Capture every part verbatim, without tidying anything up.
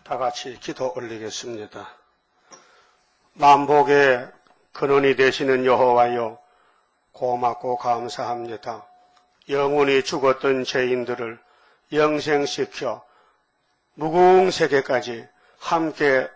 다 같이 기도 올리겠습니다. 만복의 근원이 되시는 여호와여, 고맙고 감사합니다. 영원히 죽었던 죄인들을 영생시켜 무궁세계까지 함께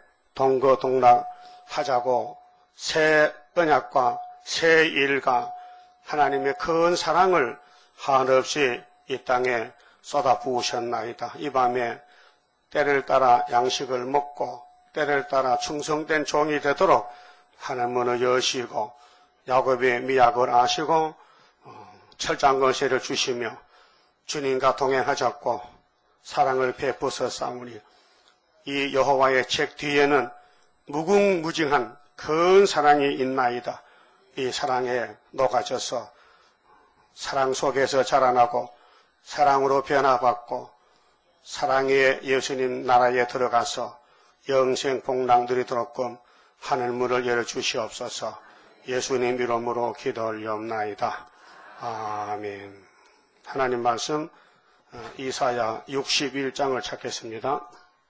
동거동락하자고 새 언약과 새 일과 하나님의 큰 사랑을 한없이 이 땅에 쏟아부으셨나이다. 이 밤에 때를 따라 양식을 먹고 때를 따라 충성된 종이 되도록 하나님 문을 여시고 야곱의 미약을 아시고 철장건세를 주시며 주님과 동행하셨고 사랑을 베푸셨사오니 이 여호와의 책 뒤에는 무궁무진한 큰 사랑이 있나이다. 이 사랑에 녹아져서 사랑 속에서 자라나고 사랑으로 변화받고 사랑의 예수님 나라에 들어가서 영생 복락 누리도록끔 하늘문을 열어주시옵소서. 예수님 이름으로 기도 올리옵나이다. 아멘. 하나님 말씀 이사야 육십일 장을 찾겠습니다.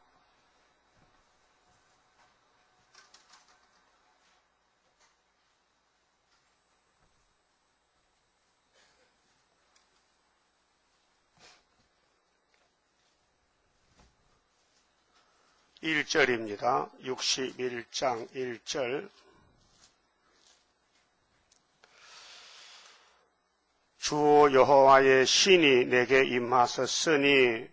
일 절입니다. 육십일 장 일 절. 주 여호와의 신이 내게 임하셨으니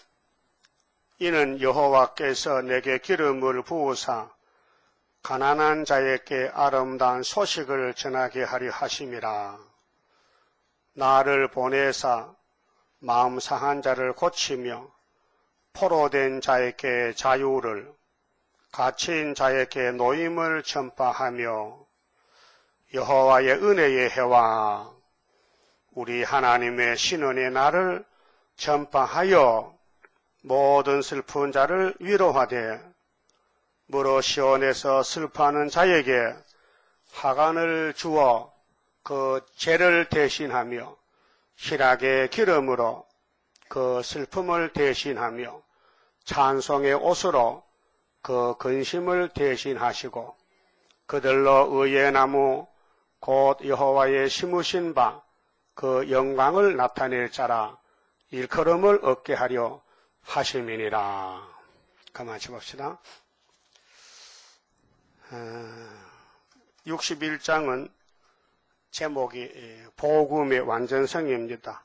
이는 여호와께서 내게 기름을 부으사 가난한 자에게 아름다운 소식을 전하게 하려 하심이라. 나를 보내사 마음 상한 자를 고치며 포로된 자에게 자유를, 갇힌 자에게 노임을 전파하며 여호와의 은혜의 해와 우리 하나님의 신원의 날을 전파하여 모든 슬픈 자를 위로하되 무로 시온에서 슬퍼하는 자에게 하간을 주어 그 죄를 대신하며 희락의 기름으로 그 슬픔을 대신하며 찬송의 옷으로 그 근심을 대신하시고 그들로 의의 나무 곧 여호와의 심으신 바 그 영광을 나타낼 자라 일컬음을 얻게 하려 하심이니라. 가만히 봅시다. 육십일 장은 제목이 복음의 완전성입니다.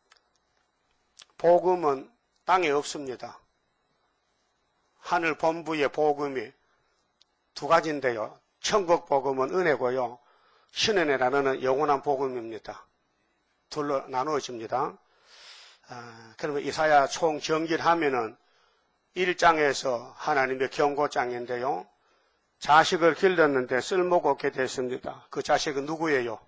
복음은 땅에 없습니다. 하늘 본부의 복음이 두 가지인데요. 천국 복음은 은혜고요. 신의 나라는 영원한 복음입니다. 둘로 나누어집니다. 아, 그러면 이사야 총 정기하면은 일 장에서 하나님의 경고장인데요. 자식을 길렀는데 쓸모가 없게 됐습니다. 그 자식은 누구예요?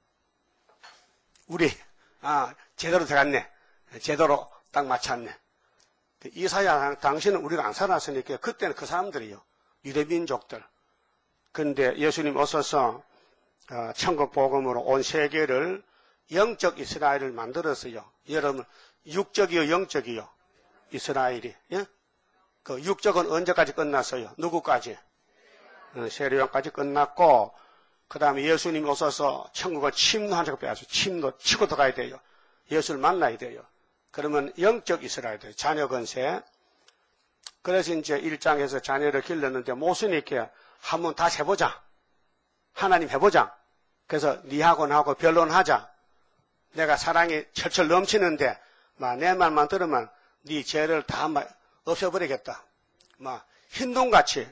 우리. 아, 제대로 들어갔네. 제대로 딱 맞췄네. 이사야 당신은 우리가 안 살았으니까 그때는 그 사람들이요. 유대민족들. 그런데 예수님 오셔서 천국 복음으로 온 세계를 영적 이스라엘을 만들었어요. 여러분 육적이요 영적이요? 이스라엘이. 예? 그 육적은 언제까지 끝났어요? 누구까지? 세례요한까지 끝났고 그 다음에 예수님이 오셔서 천국을 침노한 적을 빼앗아 침노 치고 들어가야 돼요. 예수를 만나야 돼요. 그러면 영적 이스라엘, 자녀 건세. 그래서 이제 일 장에서 자녀를 길렀는데 모순이게 한번 다시 해보자. 하나님 해보자. 그래서 니하고 나하고 변론하자. 내가 사랑이 철철 넘치는데 막 내 말만 들으면 네 죄를 다 없애버리겠다. 막 흰둥같이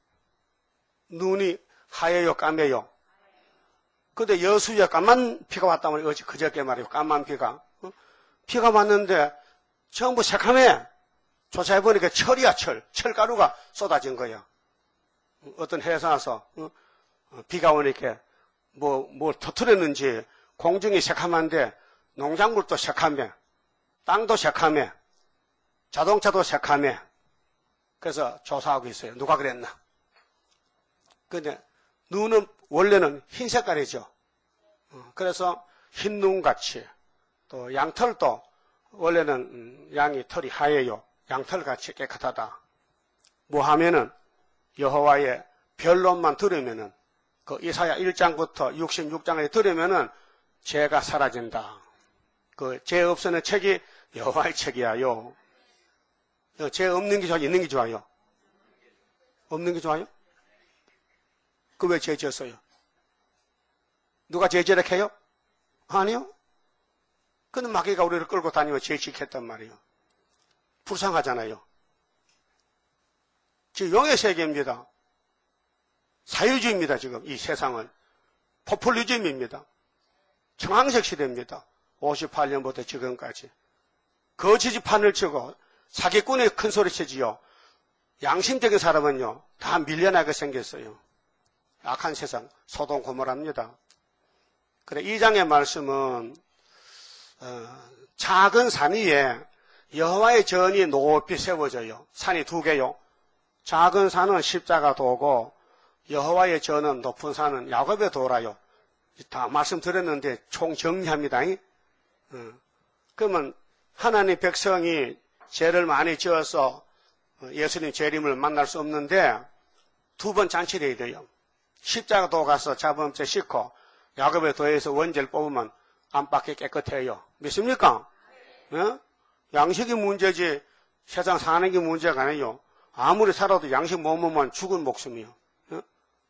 눈이 하얘요 까매요. 근데 여수에 까만 피가 왔다면 어제 그저께 말이에요. 까만 피가. 어? 피가 왔는데 전부 새카매. 조사해보니까 철이야 철. 철가루가 쏟아진 거야. 어떤 회사에서 어? 비가 오니까 뭐, 뭘 터뜨렸는지 공중이 새카만데 농작물도 새카매. 땅도 새카매. 자동차도 새카매. 그래서 조사하고 있어요. 누가 그랬나. 근데 눈은 원래는 흰 색깔이죠. 그래서 흰 눈같이 또 양털도 원래는 양이 털이 하얘요. 양털같이 깨끗하다. 뭐 하면은 여호와의 변론만 들으면은 그 이사야 일 장부터 육십육 장을 들으면은 죄가 사라진다. 그 죄 없애는 책이 여호와의 책이야요. 죄 없는 게 좋아요? 있는 게 좋아요? 없는 게 좋아요? 그 왜 죄 지었어요? 누가 죄 지으라 해요? 아니요. 그는 마귀가 우리를 끌고 다니며 죄 지켰단 말이에요. 불쌍하잖아요. 지금 용의 세계입니다. 사회주의입니다. 지금 이 세상은. 포퓰리즘입니다. 청황색 시대입니다. 오십팔 년부터 지금까지. 거짓이 판을 치고 사기꾼이 큰 소리 치지요. 양심적인 사람은요, 다 밀려나게 생겼어요. 악한 세상, 소돔 고모라입니다. 그래, 이 장의 말씀은, 어, 작은 산 위에 여호와의 전이 높이 세워져요. 산이 두 개요. 작은 산은 십자가 도고, 여호와의 전은 높은 산은 야곱의 도라요. 다 말씀드렸는데 총 정리합니다. 어. 그러면 하나님 백성이 죄를 많이 지어서 예수님 재림을 만날 수 없는데 두 번 잔치를 해야 돼요. 십자가 도 가서 자범죄 씻고 야곱의 도에서 원죄를 뽑으면 안팎이 깨끗해요. 믿습니까? 어? 양식이 문제지 세상 사는 게 문제가 아니에요. 아무리 살아도 양식 못 먹으면 죽은 목숨이요. 어?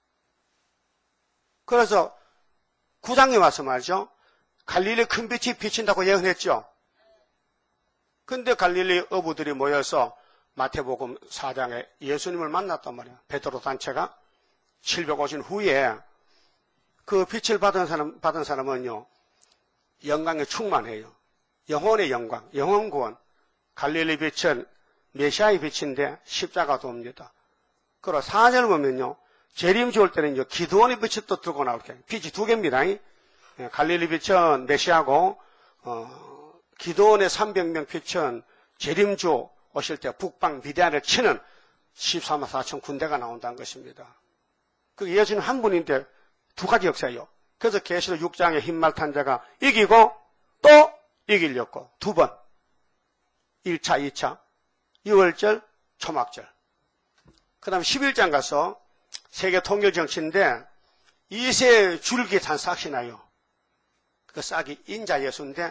그래서 구 장에 와서 말이죠. 갈릴리 큰 빛이 비친다고 예언했죠. 근데 갈릴리 어부들이 모여서 마태복음 사 장에 예수님을 만났단 말이에요. 베드로 단체가 칠백 오신 후에 그 빛을 받은 사람, 받은 사람은요, 영광에 충만해요. 영혼의 영광, 영혼 구원. 갈릴리 빛은 메시아의 빛인데 십자가도 옵니다. 그리고 사 절 보면요, 재림 지올 때는요, 기드온의 빛이 또 들고 나올게요. 빛이 두 개입니다. 갈릴리 빛은 메시아고, 어, 기드온의 삼백 명 빛은 재림주 오실 때 북방 미디안을 치는 십사만 사천 군대가 나온다는 것입니다. 그 예수는 한 분인데 두 가지 역사예요. 그래서 계시록 육 장의 흰말 탄 자가 이기고 또 이기려고 두 번. 일 차, 이 차. 유월절, 초막절. 그 다음에 십일 장 가서 세계 통일 정치인데 이 세 줄기 단 싹이 나요. 그 싹이 인자 예수인데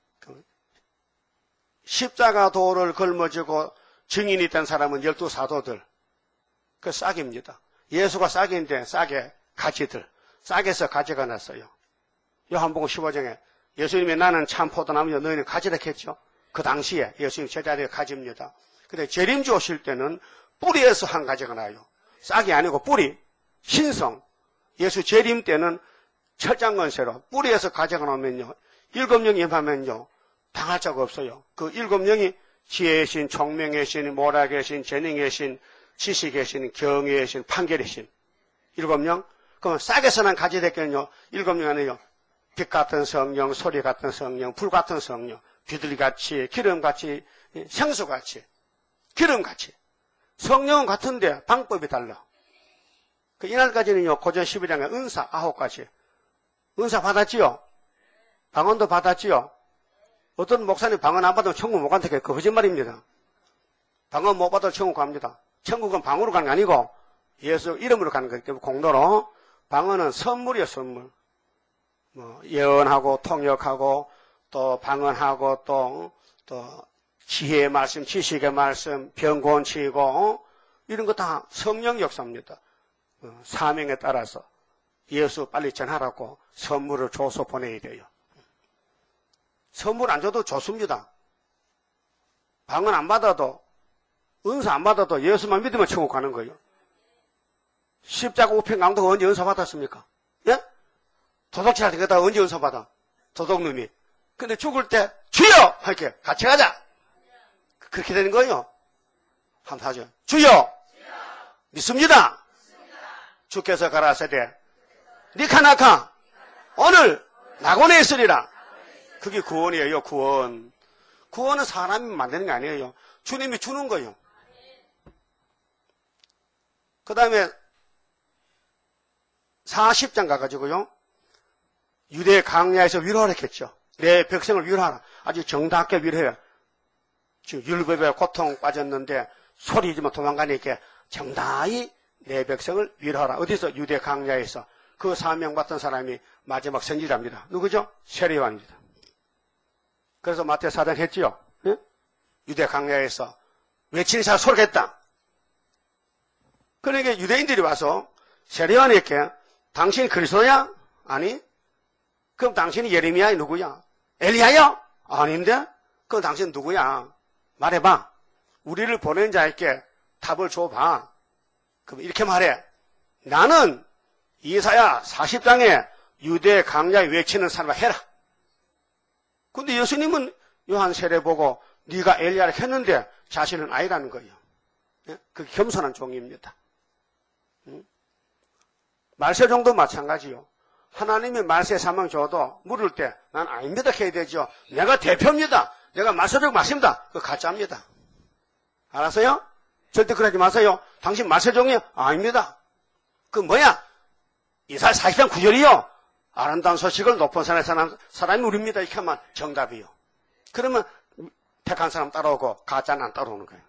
십자가 도를 걸머지고 증인이 된 사람은 열두 사도들. 그 싹입니다. 예수가 싹인데 싹에 가지들. 싹에서 가지가 났어요. 요한복음 십오 장에 예수님이 나는 참 포도나무요 너희는 가지라 했죠. 그 당시에 예수님 제자리에 가지입니다. 근데 재림주 오실 때는 뿌리에서 한 가지가 나요. 싹이 아니고 뿌리, 신성. 예수 재림 때는 철장건세로 뿌리에서 가지가 나오면요. 일곱 명이 임하면요. 당할 자가 없어요. 그 일곱 명이 지혜의 신, 총명의 신, 모락의 신, 재능의 신, 지식의 신, 경외의 신, 판결의 신. 일곱 명? 그러면 싹에서는 가지 됐겠는요. 일곱 명 안에요. 빛 같은 성령, 소리 같은 성령, 불 같은 성령, 비둘기같이, 기름같이, 생수같이, 기름같이. 성령은 같은데 방법이 달라. 그 이날까지는요. 고전 십일 장에 은사 아홉 가지. 은사 받았지요? 방언도 받았지요? 어떤 목사님 방언 안 받으면 천국 못 간다고 그 거짓말입니다. 방언 못 받아도 천국 갑니다. 천국은 방으로 가는 게 아니고 예수 이름으로 가는 거기 때문에 공로로 방언은 선물이에요. 선물. 뭐 예언하고 통역하고 또 방언하고 또, 또 지혜의 말씀, 지식의 말씀, 병고원 치고 이런 거 다 성령 역사입니다. 사명에 따라서 예수 빨리 전하라고 선물을 줘서 보내야 돼요. 선물 안 줘도 좋습니다. 방언 안 받아도 은사 안 받아도 예수만 믿으면 천국 가는 거예요. 십자가 우편 강도가 언제 은사 받았습니까? 예? 도둑질 되겠다 언제 은사 받아? 도둑놈이. 근데 죽을 때 주여! 할게 같이 가자. 그렇게 되는 거예요. 한번 하죠. 주여! 주여! 믿습니다. 믿습니다. 주께서 가라사대 니카나카 오늘 낙원에 있으리라. 그게 구원이에요. 구원. 구원은 사람이 만드는 게 아니에요. 주님이 주는 거예요. 그 다음에 사십 장 가가지고요. 유대 강야에서 위로하라 했겠죠. 내 백성을 위로하라. 아주 정답게 위로해라. 지금 율법에 고통 빠졌는데 소리지만 도망가니까 정다히 내 백성을 위로하라. 어디서? 유대 강야에서. 그 사명받던 사람이 마지막 선지자입니다. 누구죠? 세례요한입니다. 그래서 마태오 사 장 했지요. 예? 유대 강야에서 외치는 자가 소리했다. 그러니까 유대인들이 와서 세례요한에게 당신이 그리스도야? 아니. 그럼 당신이 예레미야? 누구야? 엘리야야? 아닌데? 그럼 당신 누구야? 말해봐. 우리를 보낸 자에게 답을 줘봐. 그럼 이렇게 말해. 나는 이사야 사십 장에 유대 강야에 외치는 사람을 해라. 근데 예수님은 요한 세례 보고 네가 엘리야를 했는데 자신은 아니라는 거예요. 그게 겸손한 종입니다. 말세종도 마찬가지요. 하나님이 말세 사명 줘도 물을 때 난 아닙니다 해야 되죠. 내가 대표입니다. 내가 말세종 맞습니다. 그거 가짜입니다. 알았어요? 절대 그러지 마세요. 당신 말세종이요? 아닙니다. 그 뭐야? 이사야 사십 장 구 절이요. 아름다운 소식을 높은 산에 사는 사람이 우리입니다. 이렇게 하면 정답이요. 그러면 택한 사람 따라오고 가짜는 안 따라오는 거예요.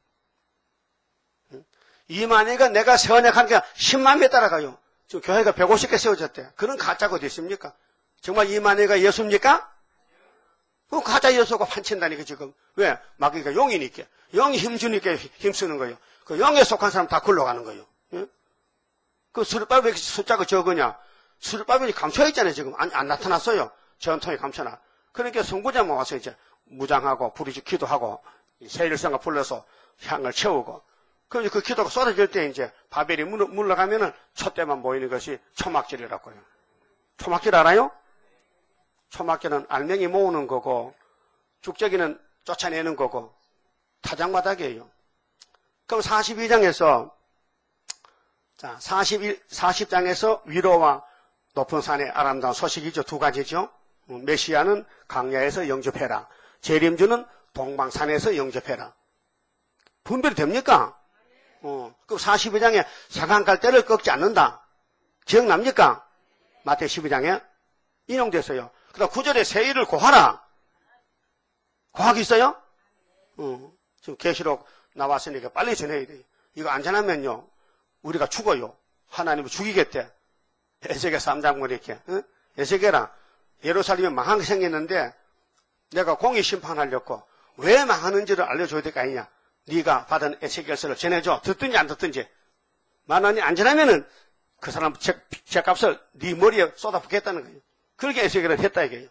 이만희가 내가 세원역한 게 십만 명 따라가요. 지금 교회가 백오십 개 세워졌대. 그런 가짜가 어디 있습니까? 정말 이만희가 예수입니까? 그 가짜 예수가 판친다니까 지금. 왜? 마귀가 용이니까. 영이 힘주니까 힘쓰는 거예요. 그 영에 속한 사람 다 굴러가는 거예요. 예? 그 수르바벨 왜 숫자가 적으냐? 수르바벨이 감춰 있잖아요. 지금 안, 안 나타났어요. 전통에 감춰놔. 그러니까 성부자만 와서 이제 무장하고 부르짖 기도하고 세일성가 불러서 향을 채우고. 그럼 그 기도가 쏟아질 때 이제 바벨이 물러, 물러가면은 촛대만 모이는 것이 초막절이라고요. 초막절 알아요? 초막절은 알맹이 모으는 거고 죽적이는 쫓아내는 거고 타작마닥이에요. 그럼 사십이 장에서 자 사십일, 사십 장에서 위로와 높은 산의 아름다운 소식이죠. 두 가지죠. 메시아는 강야에서 영접해라. 재림주는 동방산에서 영접해라. 분별이 됩니까? 어, 그럼 사십이 장에 상한갈 때를 꺾지 않는다. 기억납니까? 마태오 십이 장에 인용됐어요. 그 다음 구 절에 세일을 고하라. 고하기 있어요? 어, 지금 계시록 나왔으니까 빨리 전해야 돼요. 이거 안 전하면요, 우리가 죽어요. 하나님을 죽이겠대. 에스겔 삼 장문 이렇게. 어? 에스겔아, 예루살렘이 망한 게 생겼는데 내가 공의 심판하려고 왜 망하는지를 알려줘야 될 거 아니냐. 네가 받은 에스겔서를 전해줘. 듣든지 안 듣든지. 만원이 안 전하면은 그 사람 제, 제값을 네 머리에 쏟아붓겠다는 거예요. 그렇게 에스겔을 했다 이게요.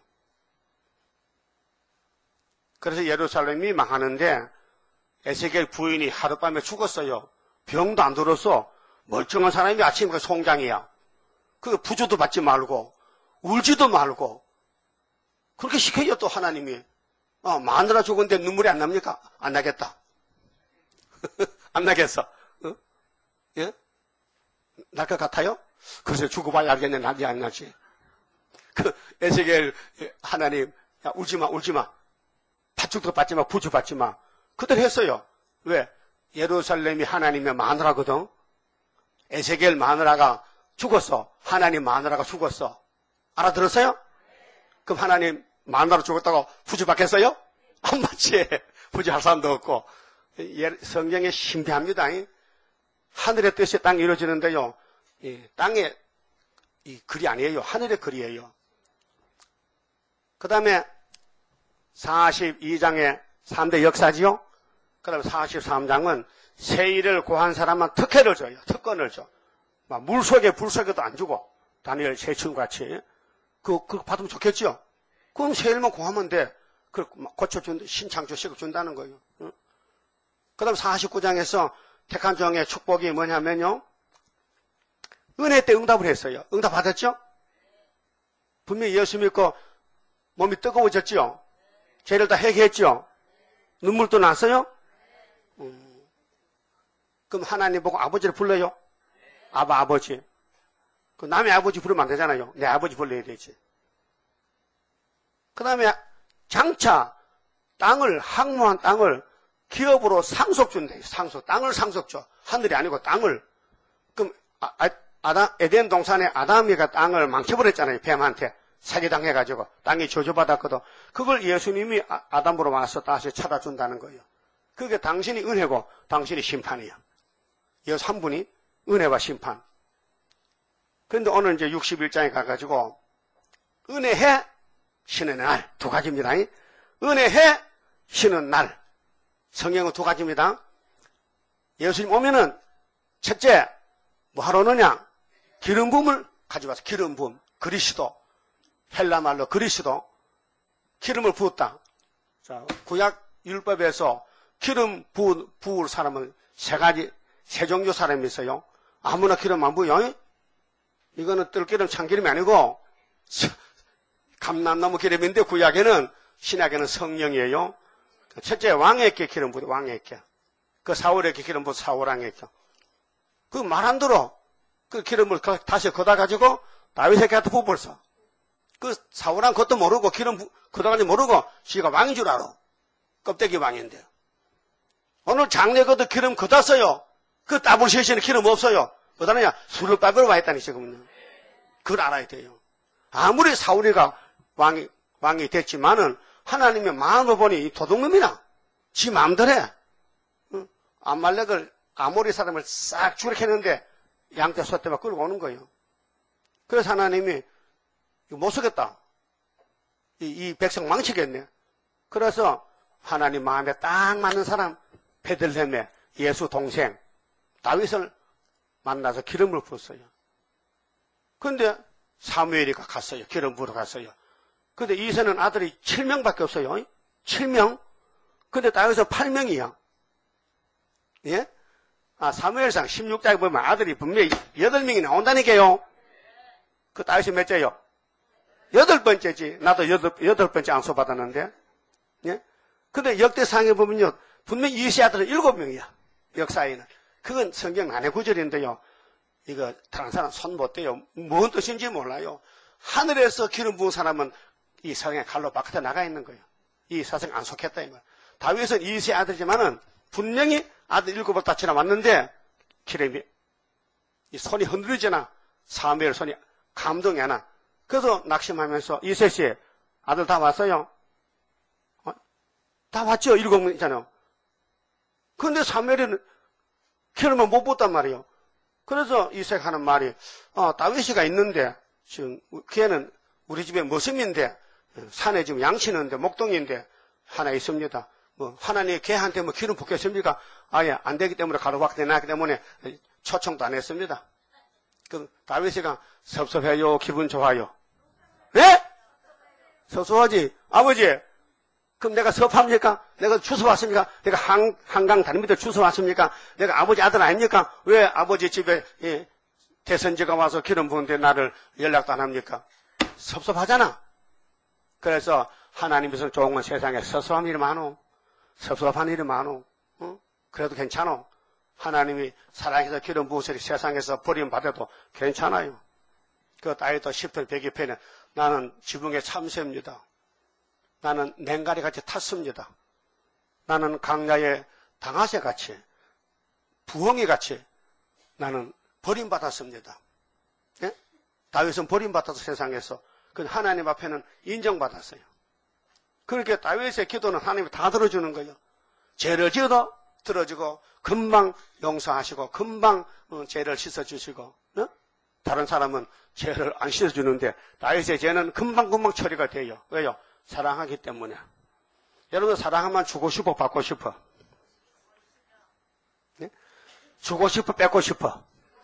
그래서 예루살렘이 망하는데 에스겔 부인이 하룻밤에 죽었어요. 병도 안 들었어. 멀쩡한 사람이 아침에 송장이야. 그 부조도 받지 말고 울지도 말고 그렇게 시켜요. 또 하나님이. 어, 마누라 죽은데 눈물이 안 납니까? 안 나겠다. 안 나겠어. 어? 예? 날 것 같아요? 글쎄 죽어봐야 알겠네. 나지 안 나지. 그 에스겔 하나님 야, 울지마 울지마. 팥죽도 받지마 부주 받지마. 그들 했어요. 왜? 예루살렘이 하나님의 마누라거든. 에스겔 마누라가 죽었어. 하나님 마누라가 죽었어. 알아들었어요? 그럼 하나님 마누라 죽었다고 부주 받겠어요? 안 받지. 부주 할 사람도 없고. 성경에 신비합니다. 하늘의 뜻이 땅에 이루어지는데요. 땅의 이 글이 아니에요. 하늘의 글이에요. 그 다음에 사십이 장의 삼 대 역사지요. 그 다음에 사십삼 장은 세일을 고한 사람만 특혜를 줘요. 특권을 줘. 막 물속에 불속에도 안 주고 다니엘 세층같이. 그, 그거 받으면 좋겠죠. 그럼 세일만 고하면 돼. 그걸 고쳐준다. 신창조식을 준다는 거예요. 응? 그 다음 사십구 장에서 택한 종의 축복이 뭐냐면요. 은혜 때 응답을 했어요. 응답 받았죠? 분명히 예수 믿고 몸이 뜨거워졌죠? 죄를 다 회개했죠? 눈물도 났어요? 음. 그럼 하나님 보고 아버지를 불러요? 아바 아버지. 그 남의 아버지 부르면 안 되잖아요. 내 아버지 불러야 되지. 그 다음에 장차 땅을 항모한 땅을 기업으로 상속 준대. 상속. 땅을 상속 줘. 하늘이 아니고 땅을. 그럼 아, 아, 아담, 에덴 동산에 아담이가 땅을 망쳐버렸잖아요. 뱀한테 사기당해가지고 땅이 저주받았거든. 그걸 예수님이 아, 아담으로 와서 다시 찾아준다는 거예요. 그게 당신이 은혜고 당신이 심판이야. 이 삼 분이 은혜와 심판. 그런데 오늘 이제 육십일 장에 가가지고 은혜해 쉬는 날 두 가지입니다. 은혜해 쉬는 날. 성경은 두 가지입니다. 예수님 오면은 첫째 뭐 하러 오느냐? 기름 부음을 가져와서 기름 부음. 그리스도. 헬라 말로 그리스도. 기름을 부었다. 자, 구약 율법에서 기름 부, 부을 사람은 세 가지, 세 종류 사람이 있어요. 아무나 기름 안 부어요. 이거는 뜰기름, 참기름이 아니고 감람나무 기름인데 구약에는, 신약에는 성령이에요. 첫째 왕에게 기름 부어, 왕에게. 그 사울에게 기름 부어, 사울왕에게. 그 말 안 들어. 그 기름을 다시 걷어 가지고 다윗에게한테 부어 벌써. 그 사울왕 그것도 모르고 기름 걷어가지고 모르고 지가 왕인 줄 알아. 껍데기 왕인데. 오늘 장례거도 기름 걷었어요. 그 따블셋에는 기름 없어요. 어디냐? 술을 빠으러 와 있다니 지금은요. 그걸 알아야 돼요. 아무리 사울이가 왕이, 왕이 됐지만은 하나님의 마음을 보니 이 도둑놈이나 지 마음대로 해. 응? 암말렉을 아모리 사람을 싹 추락했는데 양떼 소떼만 끌고 오는 거예요. 그래서 하나님이 못 쓰겠다. 이, 이 백성 망치겠네. 그래서 하나님 마음에 딱 맞는 사람 베들레헴의 예수 동생 다윗을 만나서 기름을 부었어요. 그런데 사무엘이가 갔어요. 기름 부으러 갔어요. 그런데 이세는 아들이 칠 명밖에 없어요. 칠 명. 근데 다윗은 팔 명이야. 예? 아, 사무엘상 십육 장에 보면 아들이 분명히 여덟 명이 나온다니까요. 그 다윗이 몇째요? 여덟 번째지. 나도 여덟, 여덟 번째 안수받았는데. 예? 근데 역대상에 보면요. 분명히 이세 아들은 일곱 명이야. 역사에는. 그건 성경 안에 구절인데요. 이거 다른 사람 손 못 대요. 뭔 뜻인지 몰라요. 하늘에서 기름 부은 사람은 이 세상에 칼로 바깥에 나가 있는 거예요. 이 세상에 안 속했다 이 말. 다윗은 이세 아들이지만은 분명히 아들 일곱을 다 지나왔는데 기름이 이 손이 흔들리잖아. 사무엘 손이 감동이 안 나. 그래서 낙심하면서 이세 씨 아들 다 왔어요. 어? 다 왔죠. 일곱 명이잖아요. 그런데 사무엘은 기름을 못 부었단 말이에요. 그래서 이세가 하는 말이 어, 다윗이가 있는데 지금 걔는 우리 집에 머슴인데 산에 지금 양치는데 목동인데 하나 있습니다. 뭐 하나님 걔한테 뭐 기름 붓겠습니까? 아예 안 되기 때문에 가로막대 나기 때문에 초청도 안 했습니다. 그 다윗이가 섭섭해요, 기분 좋아요. 예? 섭섭하지. 아버지, 그럼 내가 섭합니까? 내가 주워 왔습니까? 내가 한, 한강 다리 밑에 주워 왔습니까? 내가 아버지 아들 아닙니까? 왜 아버지 집에 예, 대선지가 와서 기름 부은데 나를 연락도 안 합니까? 섭섭하잖아. 그래서 하나님께서 좋은 건 세상에 섭섭한 일이 많어. 섭섭한 일이 많어. 어? 그래도 괜찮아. 하나님이 사랑해서 기름 부으시니 세상에서 버림받아도 괜찮아요. 그 다윗도 십 편 백이 편에 나는 지붕의 참새입니다. 나는 맹가리같이 탔습니다. 나는 강야의 당아새같이 부엉이같이 나는 버림받았습니다. 예? 다윗은 버림받아서 세상에서 그 하나님 앞에는 인정받았어요. 그렇게 다윗의 기도는 하나님이 다 들어주는 거예요. 죄를 지어도 들어주고 금방 용서하시고 금방 죄를 씻어주시고 어? 다른 사람은 죄를 안 씻어주는데 다윗의 죄는 금방금방 처리가 돼요. 왜요? 사랑하기 때문에. 여러분 사랑하면 주고 싶어 받고 싶어? 네? 주고 싶어 뺏고 싶어?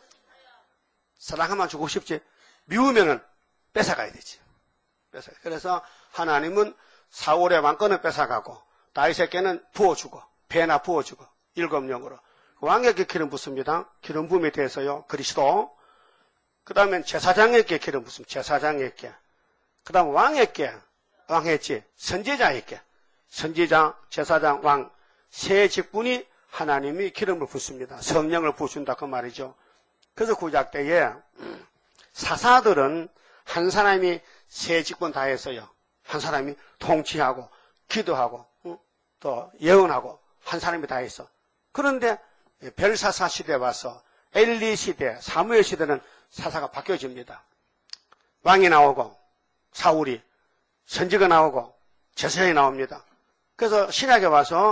사랑하면 주고 싶지. 미우면은 뺏어가야 되지. 뺏어. 그래서 하나님은 사울의 왕권을 뺏어가고 다윗에게는 부어주고 배나 부어주고 일곱 명으로 왕에게 기름 붓습니다. 기름 부음에 대해서요. 그리스도. 그 다음엔 제사장에게 기름 붓습니다. 제사장에게. 그 다음 왕에게 왕했지. 선지자에게. 선지자, 제사장, 왕. 세 직분이 하나님이 기름을 붓습니다. 성령을 부으신다 그 말이죠. 그래서 구약 때에 사사들은 한 사람이 세 직분 다 했어요. 한 사람이 통치하고 기도하고 또 예언하고 한 사람이 다 했어. 그런데 벨사사 시대에 와서 엘리 시대, 사무엘 시대는 사사가 바뀌어집니다. 왕이 나오고 사울이 선지가 나오고 제사장이 나옵니다. 그래서 신약에 와서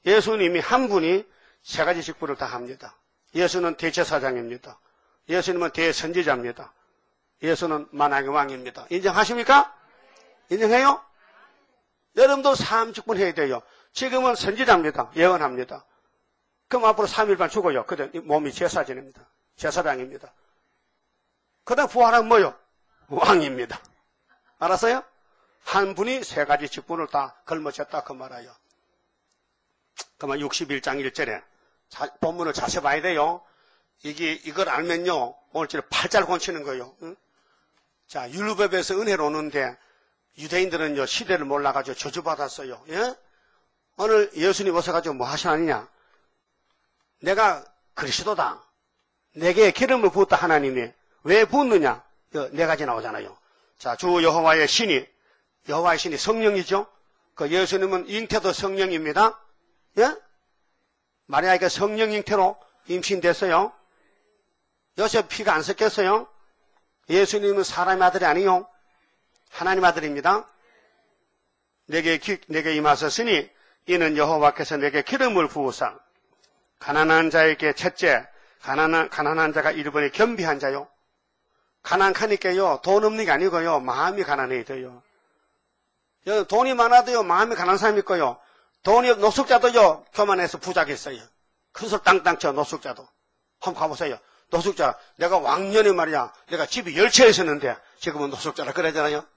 예수님이 한 분이 세 가지 직분을 다 합니다. 예수는 대제사장입니다. 예수님은 대선지자입니다. 예수는 만왕의 왕입니다. 인정하십니까? 인정해요? 여러분도 삼 직분 해야 돼요. 지금은 선지자입니다. 예언합니다. 그럼 앞으로 삼 일반 죽어요. 그때 몸이 제사장입니다. 제사장입니다. 그 다음 부활하면 뭐요? 왕입니다. 알았어요? 한 분이 세 가지 직분을 다 걸머쳤다 그 말이에요. 그러면 육십일 장 일 절에 자, 본문을 자세히 봐야 돼요. 이게 이걸 알면요 오늘처럼 팔자를 곤치는 거예요. 응? 자, 율법에서 은혜로 오는데 유대인들은요 시대를 몰라가지고 저주받았어요. 예? 오늘 예수님 오셔가지고 뭐 하시느냐? 내가 그리스도다. 내게 기름을 부었다 하나님이 왜 부었느냐? 네 가지 나오잖아요. 자, 주 여호와의 신이 여호와의 신이 성령이죠. 그 예수님은 잉태도 성령입니다. 예? 마리아에게 성령 잉태로 임신됐어요. 요셉 피가 안 섞였어요. 예수님은 사람의 아들이 아니요 하나님 아들입니다. 내게 기, 내게 임하셨으니 이는 여호와께서 내게 기름을 부으사 가난한 자에게 첫째 가난한 가난한 자가 일본의 겸비한 자요. 가난하니까요 돈 없는 게 아니고요 마음이 가난해야 돼요. 돈이 많아도요 마음이 가난한 사람이 있고요. 돈이 노숙자도요 교만해서 부자겠어요. 큰 소리 땅땅 쳐 노숙자도. 한번 가보세요. 노숙자 내가 왕년에 말이야 내가 집이 열 채 있었는데 지금은 노숙자라 그러잖아요.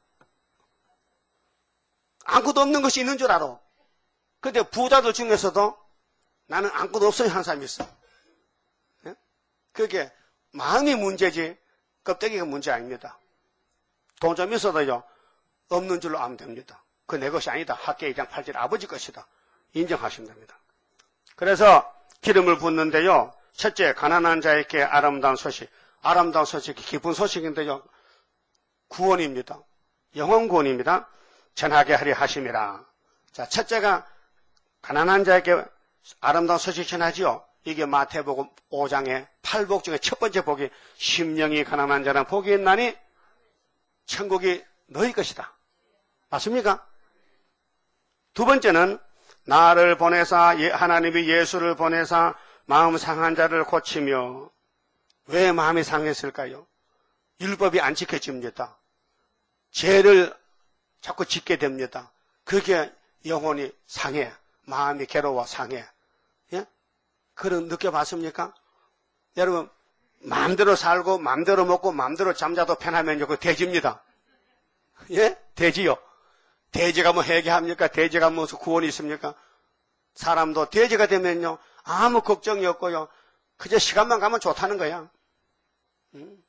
아무것도 없는 것이 있는 줄 알아. 근데 부자들 중에서도 나는 아무것도 없어요 한 사람이 있어. 예? 그게 마음이 문제지 껍데기가 문제 아닙니다. 돈 좀 있어도요 없는 줄로 아면 됩니다. 그 내 것이 아니다. 학계 이 장 팔 절 아버지 것이다. 인정하시면 됩니다. 그래서 기름을 붓는데요. 첫째 가난한 자에게 아름다운 소식. 아름다운 소식이 기쁜 소식인데요. 구원입니다. 영원 구원입니다. 전하게 하리 하심이라. 자, 첫째가 가난한 자에게 아름다운 소식 전하지요. 이게 마태복음 오 장의 팔 복 중에 첫 번째 복이 심령이 가난한 자는 복이 있나니 천국이 너희 것이다. 맞습니까? 두 번째는 나를 보내사 하나님이 예수를 보내사 마음 상한 자를 고치며 왜 마음이 상했을까요? 율법이 안 지켜집니다. 죄를 자꾸 짓게 됩니다. 그게 영혼이 상해. 마음이 괴로워 상해. 예? 그런 느껴봤습니까? 여러분 마음대로 살고 마음대로 먹고 마음대로 잠자도 편하면요 그 돼지입니다. 예? 돼지요. 돼지가 뭐 회개합니까? 돼지가 무슨 구원이 있습니까? 사람도 돼지가 되면요 아무 걱정이 없고요 그저 시간만 가면 좋다는 거야. 음?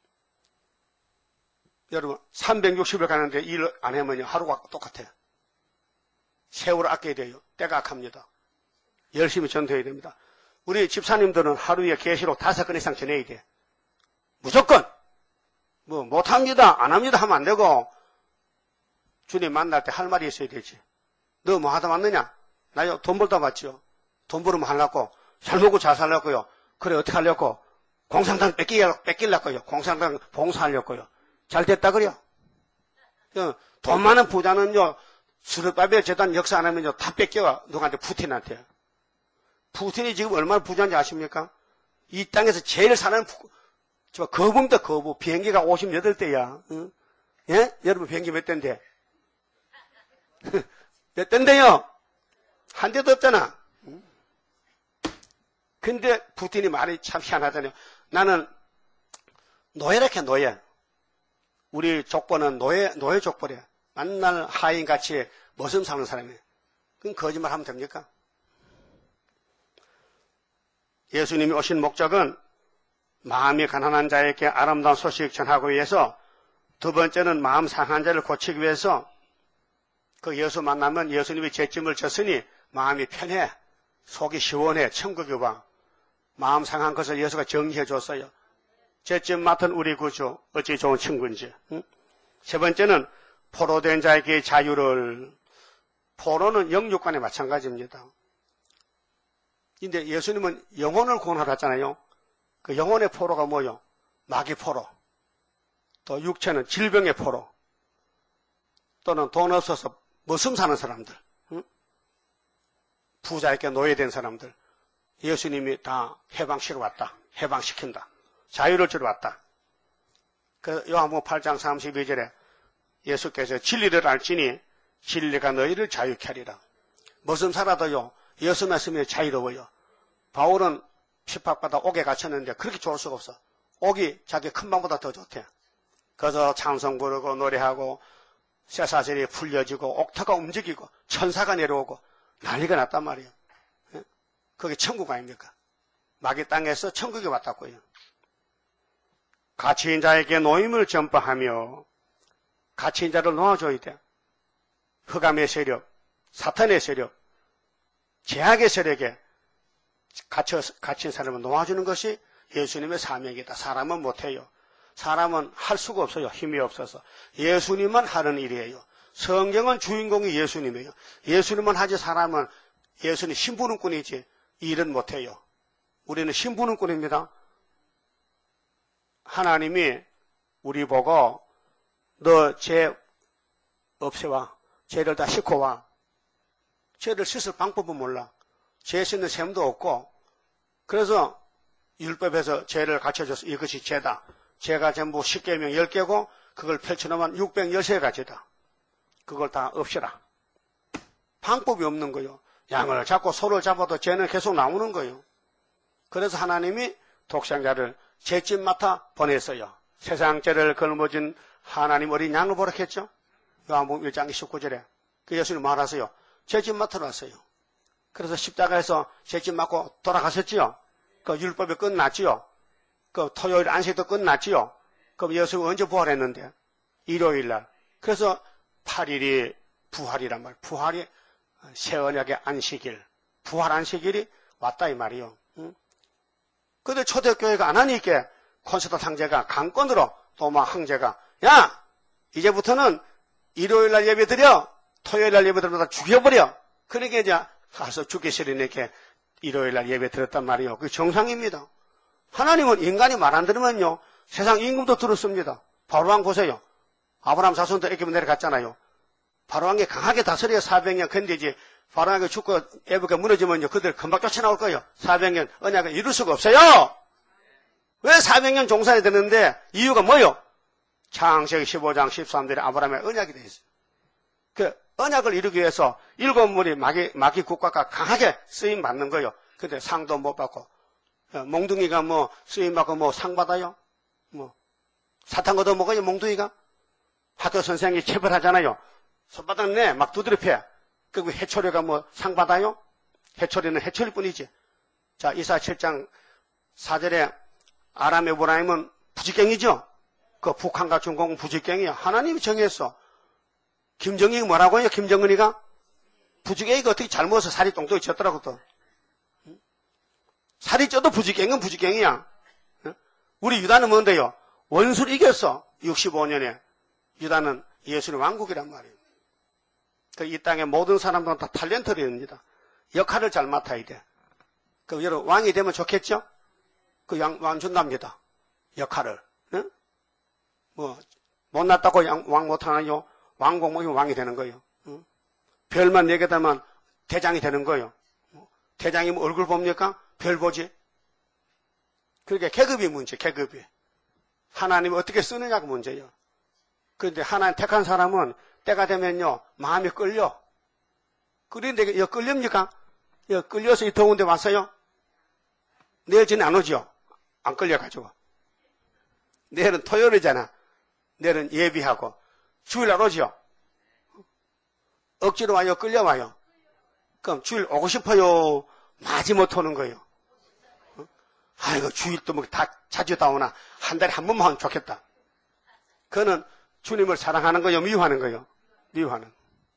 여러분 삼백육십 일 가는데 일 안 하면요 하루가 똑같아요. 세월을 아껴야 돼요. 때가 악합니다. 열심히 전도해야 됩니다. 우리 집사님들은 하루에 계시록 다섯 건 이상 전해야 돼. 무조건 뭐 못합니다 안 합니다 하면 안 되고 주님 만날 때 할 말이 있어야 되지. 너 뭐 하다 왔느냐? 나요 돈 벌다 왔지요. 돈 벌으면 하려고 잘 먹고 잘 살려고요. 그래 어떻게 하려고? 공산당 뺏기려고, 뺏기려고요. 공산당 봉사하려고요. 잘 됐다 그래요. 돈 많은 부자는요 스르바벨 재단 역사 안 하면요 다 뺏겨와 누구한테 푸틴한테. 푸틴이 지금 얼마나 부자인지 아십니까? 이 땅에서 제일 사는 저 거부입니다 거부. 비행기가 오십팔 대야. 응? 예? 여러분 비행기 몇 대인데? 몇 대인데요? 한 대도 없잖아. 근데 푸틴이 말이 참 희한하잖아요. 나는 노예라케 노예. 우리 족보는 노예, 노예 족보래. 만날 하인같이 머슴 사는 사람이에요. 그럼 거짓말 하면 됩니까? 예수님이 오신 목적은 마음이 가난한 자에게 아름다운 소식 전하기 위해서, 두 번째는 마음 상한 자를 고치기 위해서, 그 예수 만나면 예수님이 죄짐을 졌으니 마음이 편해, 속이 시원해, 천국이 와. 마음 상한 것을 예수가 정리해 줬어요. 죄짐 맡은 우리 구주 어찌 좋은 친구인지. 응? 세 번째는 포로된 자에게 자유를. 포로는 영육간에 마찬가지입니다. 근데 예수님은 영혼을 구원하셨잖아요. 그 영혼의 포로가 뭐요? 마귀 포로. 또 육체는 질병의 포로. 또는 돈 없어서 머슴 사는 사람들. 응? 부자에게 노예된 사람들 예수님이 다 해방시키러 왔다. 해방시킨다. 자유를 주러 왔다. 그 요한복음 팔 장 삼십이 절에 예수께서 진리를 알지니 진리가 너희를 자유케 하리라. 무슨 살아도요 예수 말씀이 자유로워요. 바울은 핍박받아 옥에 갇혔는데 그렇게 좋을 수가 없어. 옥이 자기 큰 방보다 더 좋대. 그래서 찬송 부르고 노래하고 쇠사슬이 풀려지고 옥터가 움직이고 천사가 내려오고 난리가 났단 말이에요. 그게 천국 아닙니까? 마귀 땅에서 천국에 왔다고요. 갇힌 자에게 노임을 전파하며 갇힌 자를 놓아줘야 돼. 흑암의 세력, 사탄의 세력, 제약의 세력에 갇혀, 갇힌 사람을 놓아주는 것이 예수님의 사명이다. 사람은 못해요. 사람은 할 수가 없어요. 힘이 없어서. 예수님만 하는 일이에요. 성경은 주인공이 예수님이에요. 예수님만 하지 사람은 예수님 심부름꾼이지 일은 못해요. 우리는 심부름꾼입니다. 하나님이 우리 보고 너 죄 없애와. 죄를 다 씻고 와. 죄를 씻을 방법은 몰라. 죄 씻는 셈도 없고 그래서 율법에서 죄를 갖춰줘서 이것이 죄다. 죄가 전부 십계명 열 개고 그걸 펼쳐놓으면 육백십삼 가지다. 그걸 다 없애라. 방법이 없는 거예요. 양을 잡고 소를 잡아도 죄는 계속 나오는 거예요. 그래서 하나님이 독생자를 죄짐 맡아 보냈어요. 세상 죄를 걸머진 하나님 어린 양을 보라 했죠. 요한복음 일 장 십구 절에 그 예수님 말하세요. 죄짐 맡으러 왔어요. 그래서 십자가에서 죄짐 맡고 돌아가셨지요. 그 율법이 끝났지요. 그 토요일 안식도 끝났지요. 그럼 예수가 언제 부활했는데? 일요일 날. 그래서 팔 일이 부활이란 말. 부활이 새 언약의 안식일. 부활 안식일이 왔다 이 말이요. 응? 근데 초대교회가 안 하니까 콘서트 황제가 강권으로 도마 황제가 야 이제부터는 일요일 날 예배 드려. 토요일 날 예배 드려다 죽여버려. 그러니까 이제 가서 죽기 싫으니까 일요일 날 예배 드렸단 말이요. 그게 정상입니다. 하나님은 인간이 말 안 들으면요. 세상 임금도 들었습니다. 바로왕 보세요. 아브라함 자손도 애굽에 내려갔잖아요. 바로왕이 강하게 다스려야 사백 년 견디지. 바로왕이 죽고 애굽이 무너지면요. 그들 금방 쫓아나올 거예요. 사백 년 언약을 이룰 수가 없어요. 왜 사백 년 종살이 되는데 이유가 뭐요? 창세기 십오 장 십삼 절에 아브라함의 언약이 되어 있어요. 그 언약을 이루기 위해서 일곱 무리 마귀, 마귀 국가가 강하게 쓰임 받는 거예요. 근데 상도 못 받고 몽둥이가 뭐 쓰임 받고 뭐 상 받아요? 뭐 사탕 얻어 먹어요 몽둥이가? 학교 선생님이 체벌하잖아요. 손바닥 내 막 두드려 패. 그리고 해초리가 뭐 상 받아요? 해초리는 해초리 뿐이지. 자 이사 칠 장 사 절에 아람 에브라임은 부지깽이죠. 그 북한과 중국은 부지깽이야. 하나님이 정했어. 김정일이 뭐라고 해요? 김정은이가? 부지깽이가 어떻게 잘못해서 살이 똥똥이 쪘더라고 또. 살이 쪄도 부지깽이는 부지깽이야. 우리 유다는 뭔데요? 원수를 이겼어. 육십오 년에. 유다는 예수님 왕국이란 말이에요. 그 이 땅의 모든 사람들은 다 탤런트입니다. 역할을 잘 맡아야 돼. 그 여러분 왕이 되면 좋겠죠? 그 왕, 왕 준답니다. 역할을. 응? 뭐 못났다고 왕 못하나요? 왕공무이면 왕이 되는 거예요. 응? 별만 네 개 되면 대장이 되는 거예요. 대장이 뭐 얼굴 봅니까? 별 보지. 그러니까 계급이 문제, 계급이. 하나님이 어떻게 쓰느냐가 문제예요. 그런데 하나님 택한 사람은 때가 되면요 마음이 끌려. 그런데 이거 끌립니까? 이거 끌려서 이 더운데 왔어요? 내일 전에 안 오죠? 안 끌려가지고. 내일은 토요일이잖아. 내일은 예비하고. 주일날 오죠? 억지로 와요? 끌려와요? 그럼 주일 오고 싶어요? 마지못 오는 거예요. 아이고 주일 또 뭐 다 자주 다 오나 한 달에 한 번만 하면 좋겠다. 그거는 주님을 사랑하는 거예요? 미워하는 거예요? 미워하는.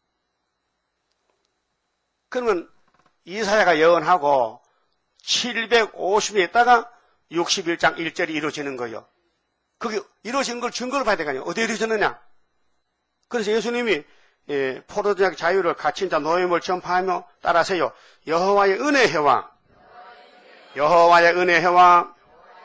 그러면 이사야가 예언하고 칠백오십 년 있다가 육십일 장 일 절이 이루어지는 거예요. 그게 이루어진 걸 증거를 봐야 되거든요. 어디에 이루어졌느냐? 그래서 예수님이 예, 포도주의 자유를 갇힌 자 노임을 전파하며 따라하세요. 여호와의 은혜 해와 여호와의 은혜 해와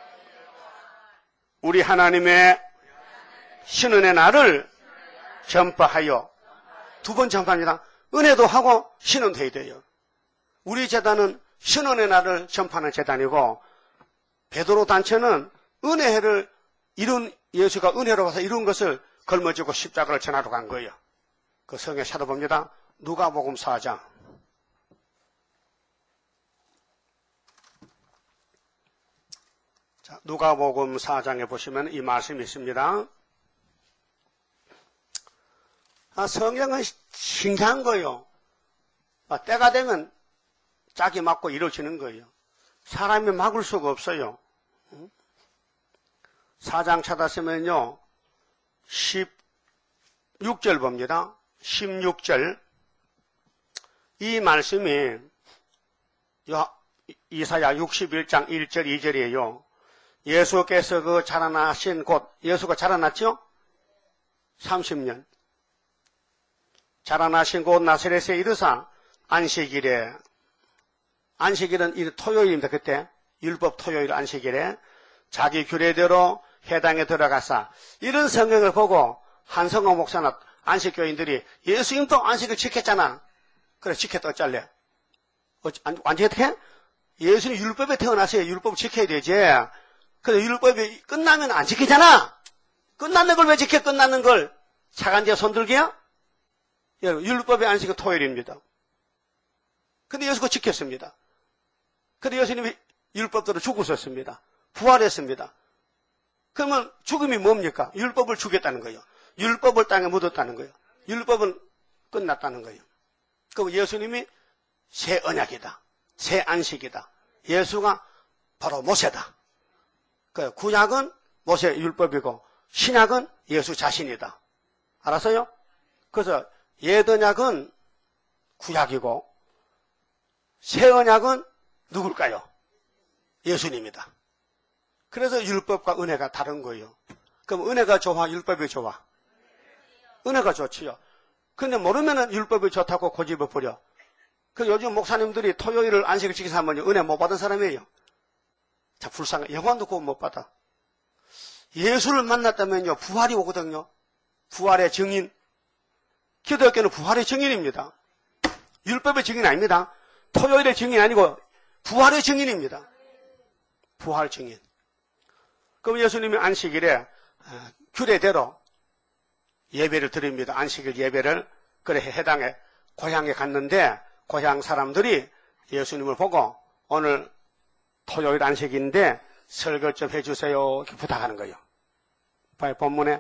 우리 하나님의 신은의 날을 전파하여 두 번 전파합니다. 은혜도 하고 신은도 해야 돼요. 우리 재단은 신원의 날을 전파하는 재단이고 베드로 단체는 은혜를 이룬 예수가 은혜로 와서 이룬 것을 걸머쥐고 십자가를 전하러 간 거예요. 그 성경에 찾아봅니다. 누가복음 사 장. 자, 누가복음 사 장에 보시면 이 말씀이 있습니다. 아, 성경은 신기한 거예요. 아, 때가 되면 짝이 맞고 이루어지는 거예요. 사람이 막을 수가 없어요. 사 장 찾았으면요, 십육 절 봅니다. 십육 절. 이 말씀이 이사야 육십일 장 일 절 이 절이에요. 예수께서 그 자라나신 곳, 예수가 자라났죠? 삼십 년. 자라나신 곳 나사렛에 이르사 안식일에, 안식일은 이 토요일입니다. 그때 율법 토요일 안식일에 자기 규례대로 회당에 들어가사, 이런 성경을 보고 한성호 목사나 안식교인들이 예수님도 안식을 지켰잖아. 그래, 지켰다 어쩔래? 완전히 어떻게? 예수님 율법에 태어났어요. 율법 지켜야 되지. 그래, 율법이 끝나면 안 지키잖아. 끝나는 걸 왜 지켜? 끝나는 걸 차간 뒤에 손들기야? 여러분, 율법의 안식은 토요일입니다. 근데 예수가 지켰습니다. 근데 예수님이 율법대로 죽으셨습니다. 부활했습니다. 그러면 죽음이 뭡니까? 율법을 죽였다는 거예요. 율법을 땅에 묻었다는 거예요. 율법은 끝났다는 거예요. 그럼 예수님이 새 언약이다. 새 안식이다. 예수가 바로 모세다. 그 구약은 모세 율법이고 신약은 예수 자신이다. 알았어요? 그래서 옛 언약은 구약이고 새 언약은 누굴까요? 예수님이다. 그래서 율법과 은혜가 다른 거예요. 그럼 은혜가 좋아, 율법이 좋아? 은혜가 좋지요. 근데 모르면은 율법이 좋다고 고집을 부려. 그 요즘 목사님들이 토요일을 안식을 지키서 하면 은혜 못 받은 사람이에요. 자, 불쌍해. 영원도 구원 못 받아. 예수를 만났다면요, 부활이 오거든요. 부활의 증인. 기독교는 부활의 증인입니다. 율법의 증인 아닙니다. 토요일의 증인 아니고 부활의 증인입니다. 부활 증인. 그럼 예수님이 안식일에 규례대로 예배를 드립니다. 안식일 예배를. 그래 해당에 고향에 갔는데 고향 사람들이 예수님을 보고 오늘 토요일 안식인데 설교 좀 해주세요 이렇게 부탁하는 거예요. 봐요. 본문에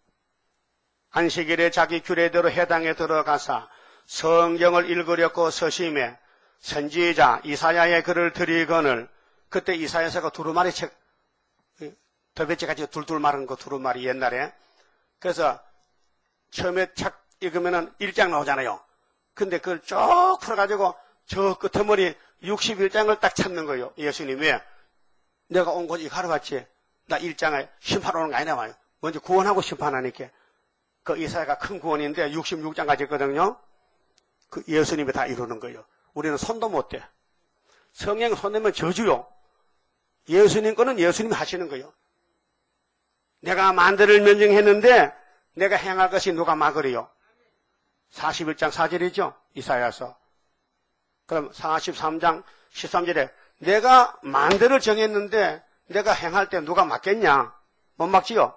안식일에 자기 규례대로 해당에 들어가서 성경을 읽으려고 서심해 선지자 이사야의 글을 드리거늘. 그때 이사야서가 두루마리 책, 도배지같이 둘둘 마른 거 두루마리 옛날에. 그래서 처음에 책 읽으면은 일 장 나오잖아요. 근데 그걸 쭉 풀어가지고 저 끝머리 육십일 장을 딱 찾는 거예요. 예수님이. 내가 온 곳 이거 하러 왔지. 나 일 장에 심판하는 거 아니냐 말이에요. 먼저 구원하고 심판하니까. 그 이사야가 큰 구원인데 육십육 장까지 있거든요. 그 예수님이 다 이루는 거예요. 우리는 손도 못 대. 성령 손대면 저주요. 예수님 거는 예수님이 하시는 거예요. 내가 만들을 명령했는데 내가 행할 것이 누가 막으리요? 사십일 장 사 절이죠. 이사야서. 그럼 사십삼 장 십삼 절에 내가 만대를 정했는데 내가 행할 때 누가 막겠냐? 못 막지요?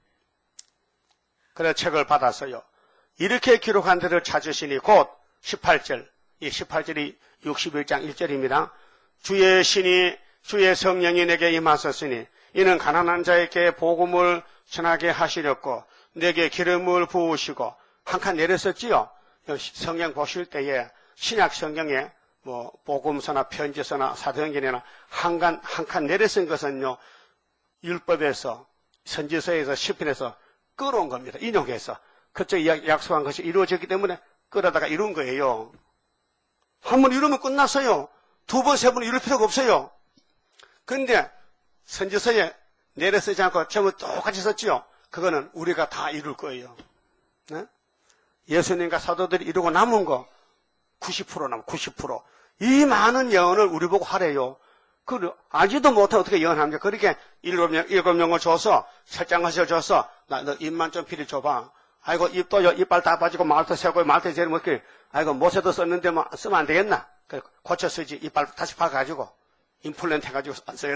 그래 책을 받았어요. 이렇게 기록한 데를 찾으시니 곧 십팔 절. 이 십팔 절이 육십일 장 일 절입니다. 주의 신이 주의 성령이 내게 임하셨으니 이는 가난한 자에게 복음을 전하게 하시렸고 내게 기름을 부으시고 한 칸 내렸었지요. 성경 보실 때에 신약 성경에 뭐 복음서나 편지서나 사도행전이나 한 칸 한 칸 내려 쓴 것은요 율법에서 선지서에서 시편에서 끌어온 겁니다. 인용해서 그쪽 약속한 것이 이루어졌기 때문에 끌어다가 이룬 거예요. 한 번 이루면 끝났어요. 두 번, 세 번 이룰 필요가 없어요. 그런데 선지서에 내려 쓰지 않고 전부 똑같이 썼지요. 그거는 우리가 다 이룰 거예요. 네? 예수님과 사도들이 이루고 남은 거 구십 퍼센트 남은 구십 퍼센트. 이 많은 예언을 우리 보고 하래요. 그 알지도 못해 어떻게 예언합니까? 그렇게 일곱 명, 일곱 명을 줘서 설장것을 줘서 나 너 입만 좀 필히 줘봐. 아이고, 입도, 이빨 다 빠지고, 말도 세고, 말도 제일 먹기. 아이고, 모세도 썼는데, 뭐, 쓰면 안 되겠나? 고쳐 쓰지. 이빨 다시 파가지고, 임플란트 해가지고 써야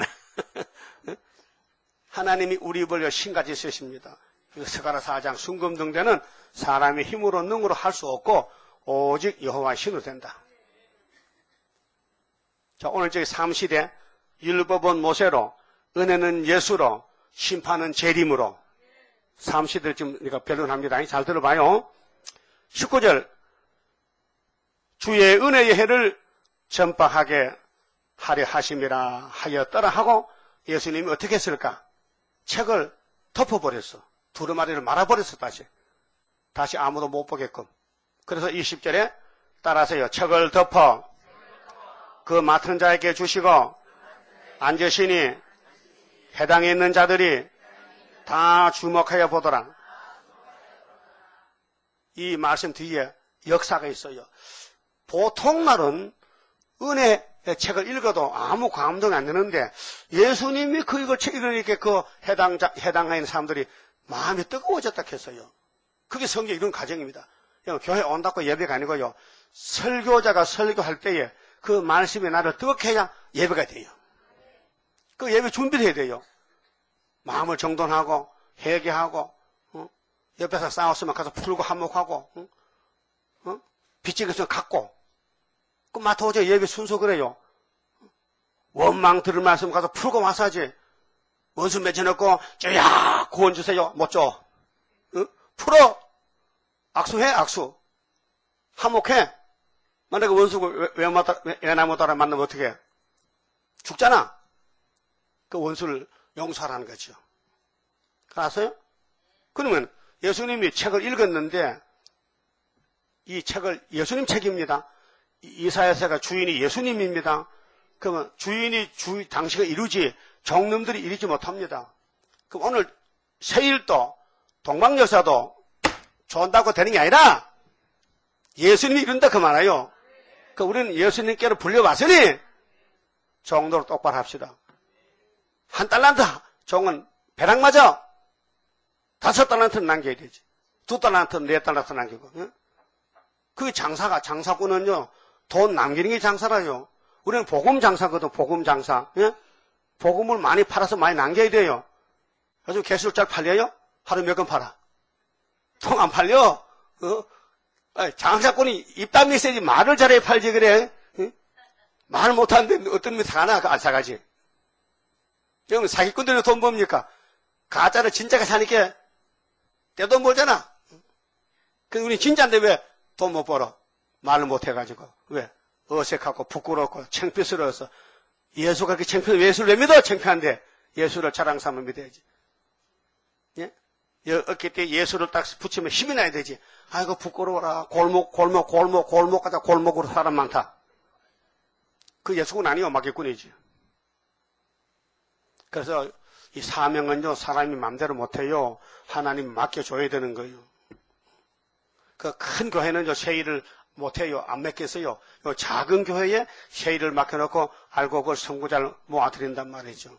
하나님이 우리 입을 신같이 쓰십니다. 스가랴 사 장 순금등대는 사람의 힘으로 능으로 할 수 없고, 오직 여호와의 신으로 된다. 자, 오늘 저기 삼시대, 율법은 모세로, 은혜는 예수로, 심판은 재림으로, 삼시대를 지금 우리가 변론합니다. 잘 들어봐요. 십구 절, 주의 은혜의 해를 전파하게 하려 하심이라 하였더라 하고 예수님이 어떻게 했을까? 책을 덮어버렸어. 두루마리를 말아버렸어, 다시. 다시 아무도 못 보게끔. 그래서 이십 절에 따라서요. 책을 덮어 그 맡은 자에게 주시고 앉으시니 해당에 있는 자들이 다 주목하여 보더라. 이 말씀 뒤에 역사가 있어요. 보통 말은 은혜의 책을 읽어도 아무 감동이 안 되는데 예수님이 그 이걸 읽으니까 그 해당 해당하는 사람들이 마음이 뜨거워졌다 했어요. 그게 성경 이런 과정입니다. 교회 온다고 예배가 아니고요. 설교자가 설교할 때에 그 말씀이 나를 뜨겁게 해야 예배가 돼요. 그 예배 준비를 해야 돼요. 마음을 정돈하고 회개하고 어? 옆에서 싸웠으면 가서 풀고 한몫하고 어? 어? 빚진 것은 갚고 그 마토저 예배 순서 그래요. 원망 들을 말씀 가서 풀고 마사지 원수 맺혀놓고 저야 구원 주세요. 못 줘. 어? 풀어. 악수해 악수. 한몫해. 만약에 원수가 외나무다라 만나면 어떻게 해? 죽잖아. 그 원수를 용서하라는 거죠. 아세요? 그러면 예수님이 책을 읽었는데 이 책을 예수님 책입니다. 이사야서가 주인이 예수님입니다. 그러면 주인이 주 당시가 이루지 종놈들이 이루지 못합니다. 그럼 오늘 세일도 동방여사도 좋은다고 되는 게 아니라 예수님이 이룬다 그 말이에요. 그 우리는 예수님께로 불려왔으니 정도로 똑바로 합시다. 한 달란트 종은 배락 맞아. 다섯 달란트는 남겨야 되지. 두 달란트는 네 달란트 남기고. 예? 그 장사가 장사꾼은요 돈 남기는 게 장사라요. 우리는 복음 장사거든. 복음 장사. 예? 복음을 많이 팔아서 많이 남겨야 돼요. 요즘 개수를 잘 팔려요? 하루 몇 건 팔아? 통 안 팔려? 어? 아니, 장사꾼이 입담이 있어야지 말을 잘해 팔지 그래. 예? 말 못하는데 어떤 놈이 사나 안 사가지. 여러분 사기꾼들은 돈 뭡니까? 가짜를 진짜가 사니까 떼돈 벌잖아. 근데 우리 진짜인데 왜 돈 못 벌어? 말을 못 해가지고. 왜? 어색하고 부끄럽고 창피스러워서. 예수가 그렇게 창피해. 예수를 왜 믿어? 창피한데 예수를 자랑 삼아 믿어야지. 예? 어깨 때 예수를 딱 붙이면 힘이 나야 되지. 아이고 부끄러워라. 골목 골목 골목 골목 가다 골목으로 사람 많다. 그 예수는 아니요. 마귀꾼이지. 그래서 이 사명은요 사람이 마음대로 못해요. 하나님 맡겨줘야 되는 거예요. 그 큰 교회는요 세일을 못해요. 안 맡겠어요. 요 작은 교회에 세일을 맡겨놓고 알고 그걸 선구자를 모아드린단 말이죠.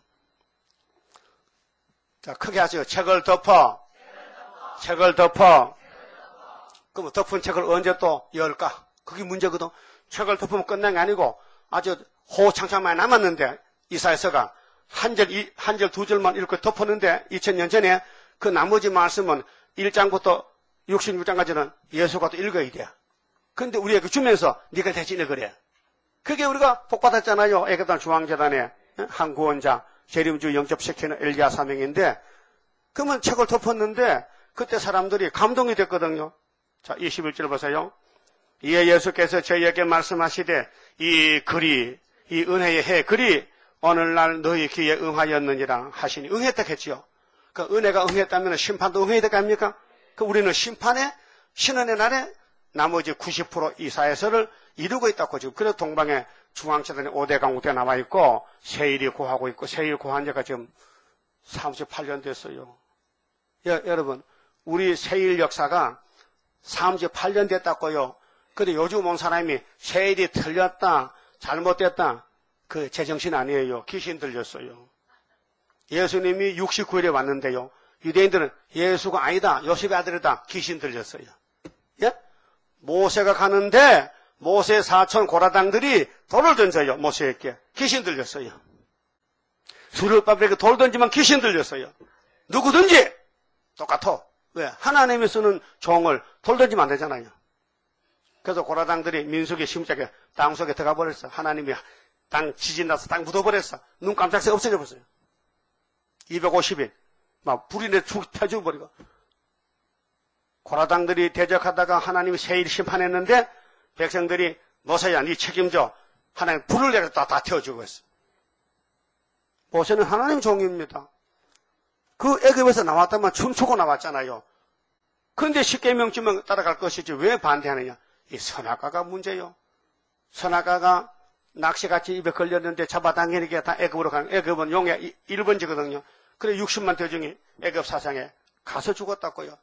자 크게 하세요. 책을 덮어. 책을 덮어. 그럼 덮은 책을 언제 또 열까? 그게 문제거든. 책을 덮으면 끝난 게 아니고 아주 호창창 많이 남았는데 이사야서가 한 절, 한 절, 두 절만 읽고 덮었는데 이천 년 전에 그 나머지 말씀은 일 장부터 육십육 장까지는 예수가 또 읽어야 돼. 그런데 우리에게 주면서 네가 대신 읽으래. 그게 우리가 복 받았잖아요. 애가단 중앙재단에 한 구원자, 재림주 영접시키는 엘리야 사명인데 그러면 책을 덮었는데 그때 사람들이 감동이 됐거든요. 자, 이십일 절 보세요. 이에 예수께서 저희에게 말씀하시되 이 글이, 이 은혜의 해 글이 오늘날 너희 귀에 응하였느니라 하시니 응했다 했지요. 그 은혜가 응했다면 심판도 응해야 될 거 아닙니까? 그 우리는 심판에 신원의 날에 나머지 구십 퍼센트 이사야서를 이루고 있다고 지금. 그래서 동방에 중앙재단에 오 대 강국대 나와 있고 세일이 고하고 있고 세일 고한 지가 지금 삼십팔 년 됐어요. 여, 여러분 우리 세일 역사가 삼십팔 년 됐다고요. 근데 요즘 온 사람이 세일이 틀렸다 잘못됐다 그 제정신 아니에요. 귀신 들렸어요. 예수님이 육십구 일에 왔는데요. 유대인들은 예수가 아니다. 요셉의 아들이다. 귀신 들렸어요. 예? 모세가 가는데 모세 사촌 고라당들이 돌을 던져요. 모세에게. 귀신 들렸어요. 수르바벨에게 돌 던지면 귀신 들렸어요. 누구든지 똑같아. 왜? 하나님이 쓰는 종을 돌 던지면 안 되잖아요. 그래서 고라당들이 민수기 심장에 땅 속에 들어가 버렸어. 하나님이 땅 지진 나서 땅 묻어버렸어. 눈 깜짝새 없어져 버렸어요. 이백오십 일. 막 불이 내 죽 펴죽어버리고. 고라당들이 대적하다가 하나님이 세일 심판했는데 백성들이 모세야 네 책임져. 하나님 불을 내려 다, 다 태워주고 했어. 모세는 하나님 종입니다. 그 애굽에서 나왔다만 춤추고 나왔잖아요. 그런데 십계명쯤은 따라갈 것이지 왜 반대하느냐. 이 선악과가 문제요. 선악과가 낚시같이 입에 걸렸는데 잡아당기니까 다 애굽으로 가는, 애굽은 용의 일 번지거든요. 그래 육십만 대중이 애굽 사상에 가서 죽었다고요.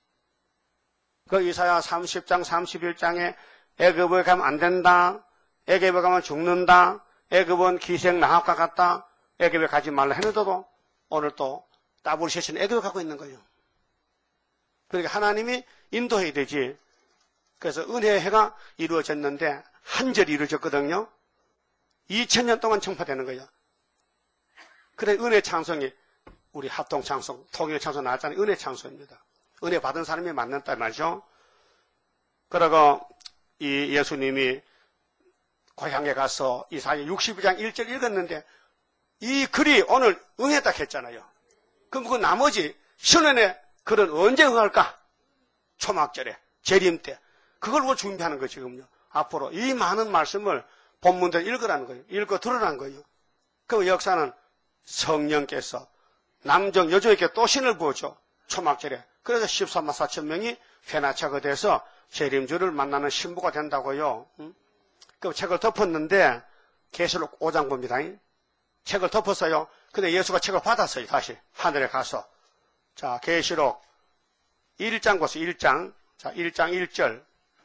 그 이사야 삼십 장 삼십일 장에 애굽에 가면 안 된다. 애굽에 가면 죽는다. 애굽은 기생 나합과 같다. 애굽에 가지 말라 했는데도 오늘 또 따블셋은 애굽에 가고 있는 거예요. 그러니까 하나님이 인도해야 되지. 그래서 은혜의 해가 이루어졌는데 한 절이 이루어졌거든요. 이천 년 동안 청파되는 거예요. 그래 은혜 찬송이 우리 합동 찬송, 통일 찬송 나왔잖아요. 은혜 찬송입니다. 은혜 받은 사람이 만났단 말이죠. 그러고 이 예수님이 고향에 가서 이사야 육십이 장 일 절 읽었는데 이 글이 오늘 응했다 했잖아요. 그럼 그 나머지 신원의 글은 언제 응할까? 초막절에, 재림 때. 그걸 뭐 준비하는 거예요, 지금요. 앞으로 이 많은 말씀을 본문대로 읽으라는 거예요. 읽어 들으라는 거예요. 그 역사는 성령께서 남정 여종에게 또 신을 부어줘. 초막절에. 그래서 십삼만 사천 명이 회나차가 돼서 재림주를 만나는 신부가 된다고요. 응? 그 책을 덮었는데 계시록 오 장 봅니다. 책을 덮었어요. 근데 예수가 책을 받았어요. 다시 하늘에 가서. 자, 계시록 일 장 보세요. 일 장. 자, 일 장 일 절.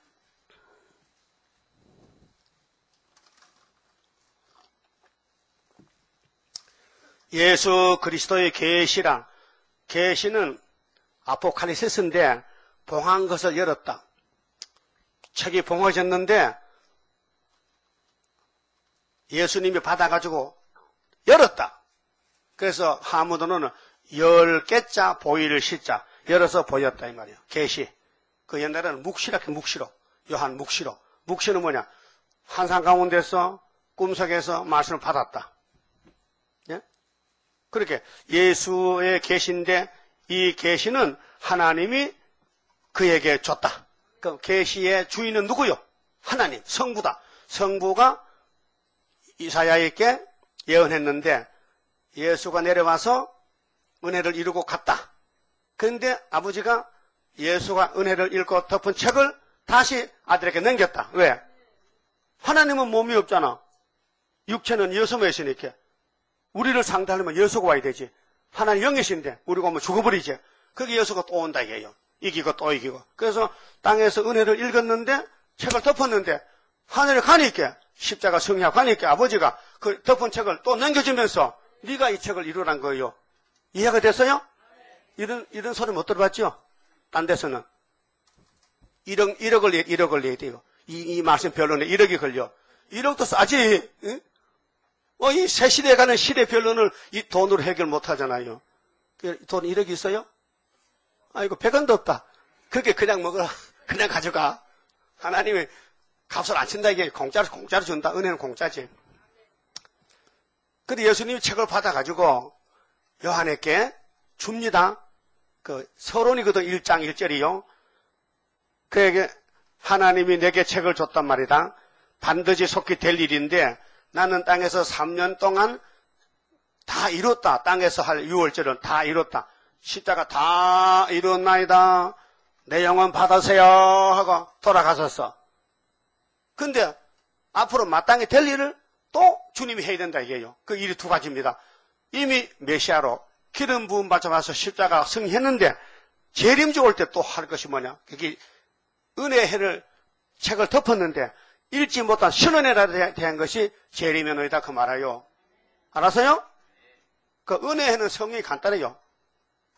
예수 그리스도의 계시라. 계시는 아포칼리시스인데 봉한 것을 열었다. 책이 봉해졌는데 예수님이 받아가지고 열었다. 그래서 하무도는 열 개자 보이를 시자 열어서 보였다 이 말이에요. 계시. 그 옛날에는 묵시라 묵시로 요한 묵시로. 묵시는 뭐냐? 환상 가운데서 꿈속에서 말씀을 받았다. 예? 그렇게 예수의 계시인데 이 계시는 하나님이 그에게 줬다. 그 계시의 주인은 누구요? 하나님, 성부다. 성부가 이사야에게 예언했는데 예수가 내려와서 은혜를 이루고 갔다. 그런데 아버지가 예수가 은혜를 읽고 덮은 책을 다시 아들에게 넘겼다. 왜? 하나님은 몸이 없잖아. 육체는 예수만 있으니까. 우리를 상대하려면 예수가 와야 되지. 하나님 영이신데 우리가 오면 죽어버리지. 그게 예수가 또 온다 이게요. 이기고 또 이기고. 그래서 땅에서 은혜를 읽었는데 책을 덮었는데 하늘에 가니까 십자가 성리하고 가니까 아버지가 그 덮은 책을 또 넘겨주면서 네가 이 책을 이루란 거예요. 이해가 됐어요? 이런 이런 소리 못 들어봤죠? 딴 데서는 일억, 일억을 내, 일억을 내야 돼요. 이, 이 말씀 변론에 일억이 걸려. 일억도 싸지. 응? 어, 이 새 시대에 가는 시대 변론을 이 돈으로 해결 못 하잖아요. 돈 일억이 있어요? 아이고, 백 원도 없다. 그렇게 그냥 먹어라. 그냥 가져가. 하나님이 값을 안 친다. 이게 공짜로, 공짜로 준다. 은혜는 공짜지. 근데 예수님이 책을 받아가지고 요한에게 줍니다. 그 서론이거든. 일 장 일 절이요. 그에게 하나님이 내게 책을 줬단 말이다. 반드시 속히 될 일인데 나는 땅에서 삼 년 동안 다 이뤘다. 땅에서 할 유월절은 다 이뤘다. 십자가 다 이뤘나이다. 내 영혼 받으세요 하고 돌아가셨어. 근데 앞으로 마땅히 될 일을 또 주님이 해야 된다 이게요. 그 일이 두 가지입니다. 이미 메시아로 기름 부음 받아서 십자가 승리했는데 재림주 올 때 또 할 것이 뭐냐? 그게 은혜의 해를 책을 덮었는데 읽지 못한 신원에 대한 것이 재림의 노이다 그 말아요. 알았어요? 그 은혜의 해는 성경이 간단해요.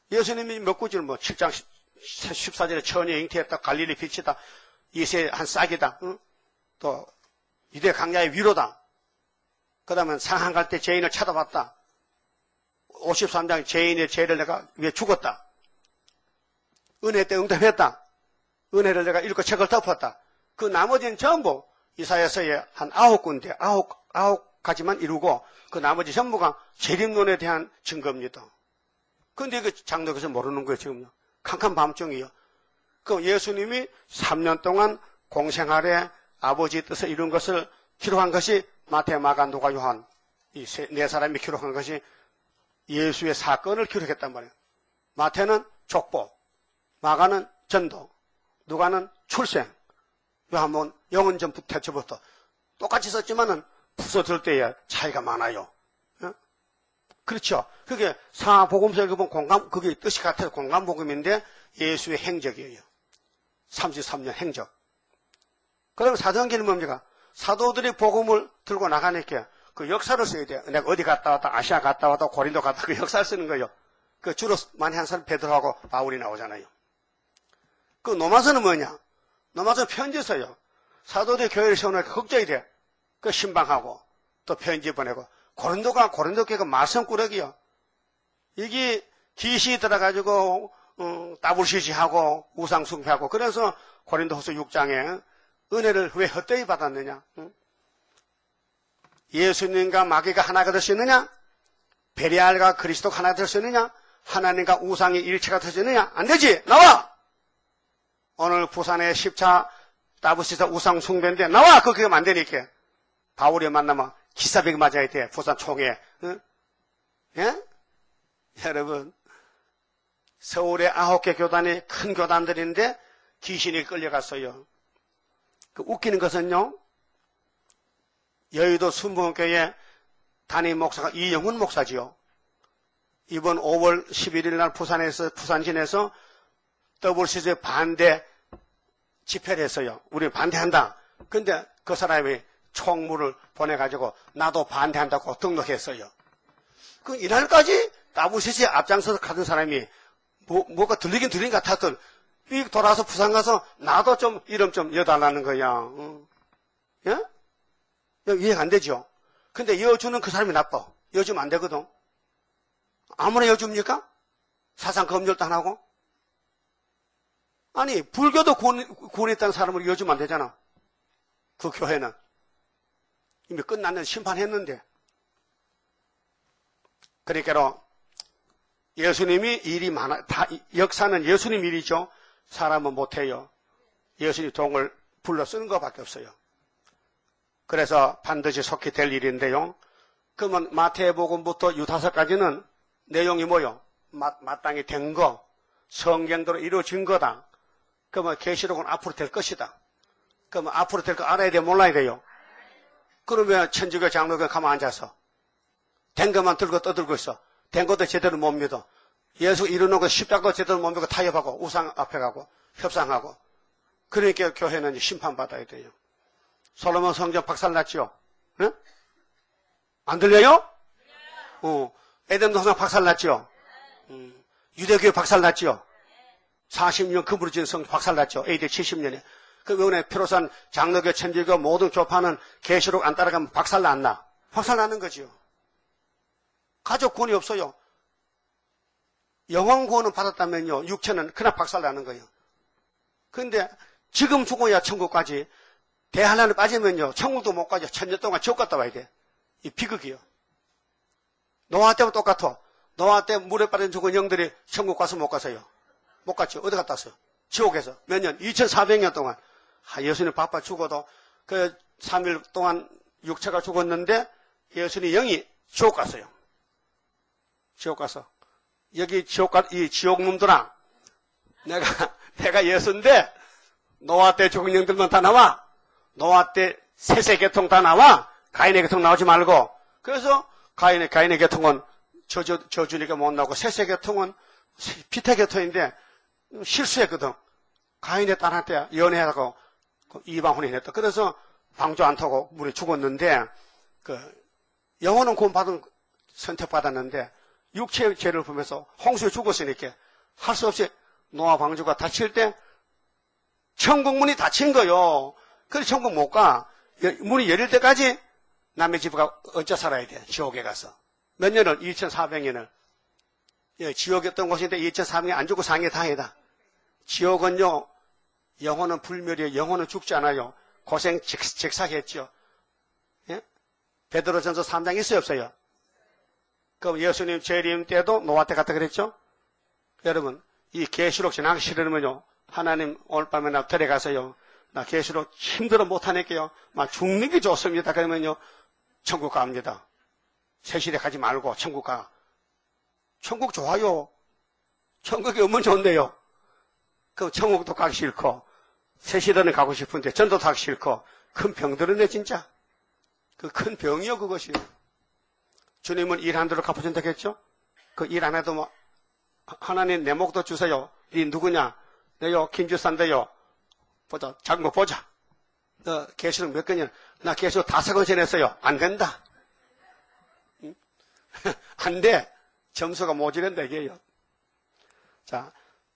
예수님이 몇 구절 뭐 칠 장 십사 절에 처녀 잉태했다, 갈릴리 빛이다, 이세 한 싹이다, 응? 또 유대 강야의 위로다. 그 다음에 상한 갈 때 죄인을 찾아봤다. 오십삼 장 죄인의 죄를 내가 위해 죽었다. 은혜 때 응답했다. 은혜를 내가 읽고 책을 덮었다. 그 나머지는 전부 이사야서의 한 아홉 군데, 아홉, 아홉 가지만 이루고 그 나머지 전부가 재림론에 대한 증거입니다. 근데 그 장로께서 모르는 거예요, 지금요. 캄캄 밤중이요. 그 예수님이 삼 년 동안 공생활에 아버지의 뜻을 이룬 것을 기록한 것이 마태, 마가, 누가, 요한 이 네 사람이 기록한 것이 예수의 사건을 기록했단 말이에요. 마태는 족보, 마가는 전도, 누가는 출생. 요한은 영은 태초부터 똑같이 썼지만은 부서들 때에 차이가 많아요. 어? 그렇죠. 그게 사복음서에 보면 공감, 그게 뜻이 같아서 공감복음인데 예수의 행적이에요. 삼십삼 년 행적. 그러면 사도행전은 뭡니까? 사도들이 복음을 들고 나가니까 그 역사를 써야 돼요. 내가 어디 갔다 왔다, 아시아 갔다 왔다, 고린도 갔다, 그 역사를 쓰는 거예요. 그 주로 많이 한 사람 베드로하고 바울이 나오잖아요. 그 노마서는 뭐냐? 노마서는 편지 써요. 사도들이 교회를 세우니까 걱정이 돼. 그 신방하고 또 편지 보내고. 고린도가 고린도 교회가 말썽꾸러기요. 이게 기시 들어가지고 어, 따블시시하고 우상숭배하고 그래서 고린도후서 육 장에 은혜를 왜 헛되이 받았느냐? 응? 예수님과 마귀가 하나가 될 수 있느냐? 베리알과 그리스도가 하나가 될 수 있느냐? 하나님과 우상이 일체가 될 수 있느냐? 안 되지! 나와! 오늘 부산의 십차 따블시사 우상숭배인데 나와! 그거 그게 안 되니까. 바울이 만나면 기사벽이 맞아야 돼. 부산 총회. 응? 예? 여러분, 서울의 아홉 개 교단이 큰 교단들인데 귀신이 끌려갔어요. 그 웃기는 것은요, 여의도 순복음교회 담임 목사가 이영훈 목사지요. 이번 오월 십일일 날 부산에서, 부산진에서 더블유씨씨 반대 집회를 했어요. 우리 반대한다. 근데 그 사람이 총무를 보내가지고 나도 반대한다고 등록했어요. 그 이날까지 더블유씨씨 앞장서서 가던 사람이 뭐, 뭐가 들리긴 들린 것 같았던 삐 돌아서 부산 가서 나도 좀 이름 좀 여달라는 거야. 응. 예? 이해가 안 되죠? 근데 여주는 그 사람이 나빠. 여주면 안 되거든. 아무나 여줍니까? 사상 검열도 안 하고? 아니, 불교도 구원, 구원했다는 사람을 여주면 안 되잖아. 그 교회는. 이미 끝났는 심판했는데. 그러니까 예수님이 일이 많아, 다, 역사는 예수님 일이죠. 사람은 못해요. 예수님 동을 불러 쓰는 것밖에 없어요. 그래서 반드시 속히 될 일인데요. 그러면 마태복음부터 유다서까지는 내용이 뭐요? 마, 마땅히 된 거, 성경대로 이루어진 거다. 그러면 계시록은 앞으로 될 것이다. 그러면 앞으로 될 거 알아야 돼, 몰라야 돼요? 그러면 천주교 장로교 가만 앉아서 된 것만 들고 떠들고 있어. 된 것도 제대로 못 믿어. 예수 이루는 거 십자가도 제대로 못 믿고 타협하고 우상 앞에 가고 협상하고. 그러니까 교회는 심판받아야 돼요. 솔로몬 성전 박살났죠? 응? 안 들려요? 어. 에덴 동산 박살났죠? 음. 유대교회 박살났죠? 사십 년 금으로 지은 성전 박살났죠? 에이디 칠십 년에. 그 이번에 피로산 장로교, 천주교 모든 교파는 계시록 안 따라가면 박살났나? 박살나는 거죠. 가족 구원이 없어요. 영원 구원은 받았다면요. 육체는 그냥 박살나는 거예요. 그런데 지금 죽어야 천국까지 대하나를 빠지면요. 천국도 못 가죠. 천년 동안 지옥 갔다 와야 돼. 이 비극이요. 노아 때와 똑같아. 노아 때 물에 빠진 죽은 영들이 천국 가서 못 가서요. 못 갔죠. 어디 갔다 왔어요? 지옥에서. 몇 년? 이천사백 년 동안. 아, 예수님 바빠 죽어도 그 삼 일 동안 육체가 죽었는데 예수님 영이 지옥 갔어요. 지옥 가서. 여기 지옥 가, 이 지옥 놈들아. 내가, 내가 예수인데 노아 때 죽은 영들만 다 나와. 노아 때 셋의 계통 다 나와. 가인의 계통 나오지 말고. 그래서 가인의, 가인의 계통은 저주, 저주니까 못 나오고 셋의 계통은 피태 계통인데 실수했거든. 가인의 딸한테 연애하고 이방 혼인했다. 그래서 방조 안 타고 물에 죽었는데 그 영혼은 구원받은 선택받았는데 육체의 죄를 보면서 홍수에 죽었으니까 할 수 없이 노아 방주가 닫힐 때 천국 문이 닫힌 거요. 그래서 천국 못 가. 문이 열릴 때까지 남의 집가 어째 살아야 돼. 지옥에 가서. 몇 년을? 이천사백 년을. 예, 지옥이었던 곳인데 이천사백 년 안 죽고 상해 다행이다. 지옥은요, 영혼은 불멸이에요. 영혼은 죽지 않아요. 고생 직사했죠. 예? 베드로전서 삼 장 있어요, 없어요? 그럼 예수님 재림 때도 노아 때 갔다 그랬죠? 여러분, 이 계시록 지나기 싫으면요, 하나님 오늘 밤에 나 데려가서요, 나 계시록 힘들어 못하니까요, 막 죽는 게 좋습니다. 그러면요, 천국 갑니다. 새시대 가지 말고 천국 가. 천국 좋아요. 천국이 얼마나 좋은데요. 그 천국도 가기 싫고, 새시대는 가고 싶은데 전도 타기 싫고, 큰 병들었네 진짜. 그 큰 병이요 그것이. 주님은 일 한 대로 갚아준다고 했죠? 그 일 안 해도 뭐 하나님 내 목도 주세요. 네 누구냐? 내요 김주산데요. 보자. 장모 보자. 너 계시록 몇 건이야? 나 계시록 다섯 건 지냈어요. 안 된다. 응? 안 돼. 점수가 모자란다 이게요. 자,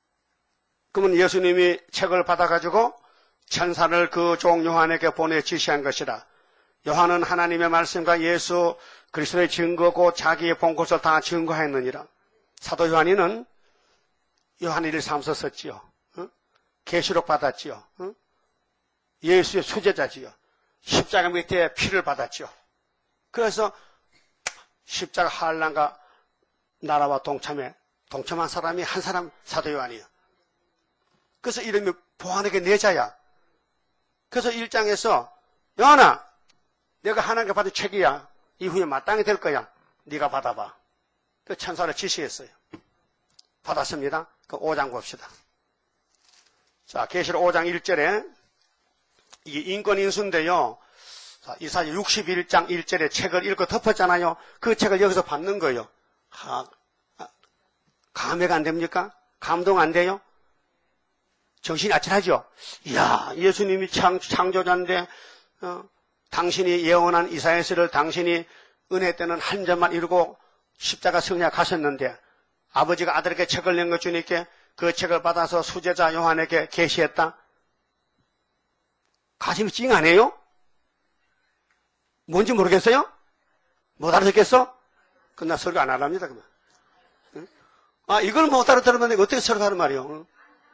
그러면 예수님이 책을 받아가지고 천사를 그 종 요한에게 보내 지시한 것이라. 요한은 하나님의 말씀과 예수 그리스도의 증거고 자기의 본 것을 다 증거하였느니라. 사도 요한이는 요한 일 삼서 썼지요. 계시록 어? 받았지요. 어? 예수의 수제자지요. 십자가 밑에 피를 받았지요. 그래서 십자가 한란과 나라와 동참해 동참한 사람이 한 사람 사도 요한이에요. 그래서 이름이 보안에게 내자야. 그래서 일 장에서 요한아, 내가 하나님께 받은 책이야. 이후에 마땅히 될 거야. 네가 받아봐. 그 천사를 지시했어요. 받았습니다. 그 오 장 봅시다. 자, 계시록 오 장 일 절에 이게 인권인수인데요. 자, 이사야 육십일 장 일 절에 책을 읽고 덮었잖아요. 그 책을 여기서 받는 거예요. 하, 감회가 안 됩니까? 감동 안 돼요? 정신이 아찔하죠? 이야, 예수님이 창, 창조자인데, 어, 당신이 예언한 이사야서를 당신이 은혜 때는 한 점만 이루고 십자가 승리하 가셨는데, 아버지가 아들에게 책을 낸 것 주니까 그 책을 받아서 수제자 요한에게 계시했다? 가슴이 찡하네요? 뭔지 모르겠어요? 못 알아듣겠어? 그나 설교 안 하랍니다, 그러면. 응? 아, 이걸 못 알아들으면 어떻게 설교하는 말이요? 응?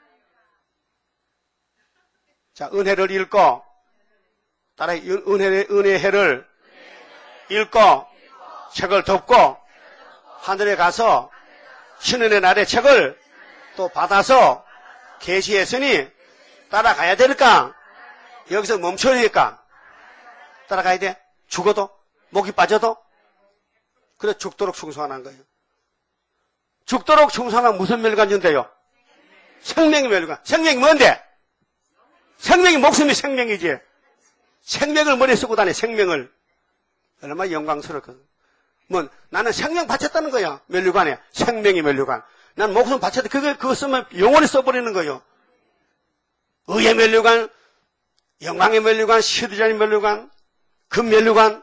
자, 은혜를 읽고, 따라 은혜, 은혜의 해를 읽고, 책을 덮고, 하늘에 가서, 신은의 날에 책을 또 받아서 계시했으니, 따라가야 될까? 여기서 멈춰야 될까? 따라가야 돼? 죽어도? 목이 빠져도? 그래, 죽도록 충성하는 거예요. 죽도록 충성하면 무슨 멸관 준대요? 생명의 멸관. 생명이 뭔데? 생명이 목숨이 생명이지. 생명을 머리에 쓰고 다니, 생명을. 얼마나 영광스럽거든. 뭐, 나는 생명 바쳤다는 거야. 멸류관에. 생명이 멸류관. 난 목숨 바쳤다. 그걸, 그거 쓰면 영원히 써버리는 거예요. 의의 멸류관, 영광의 멸류관, 시드전의 멸류관, 금 멸류관,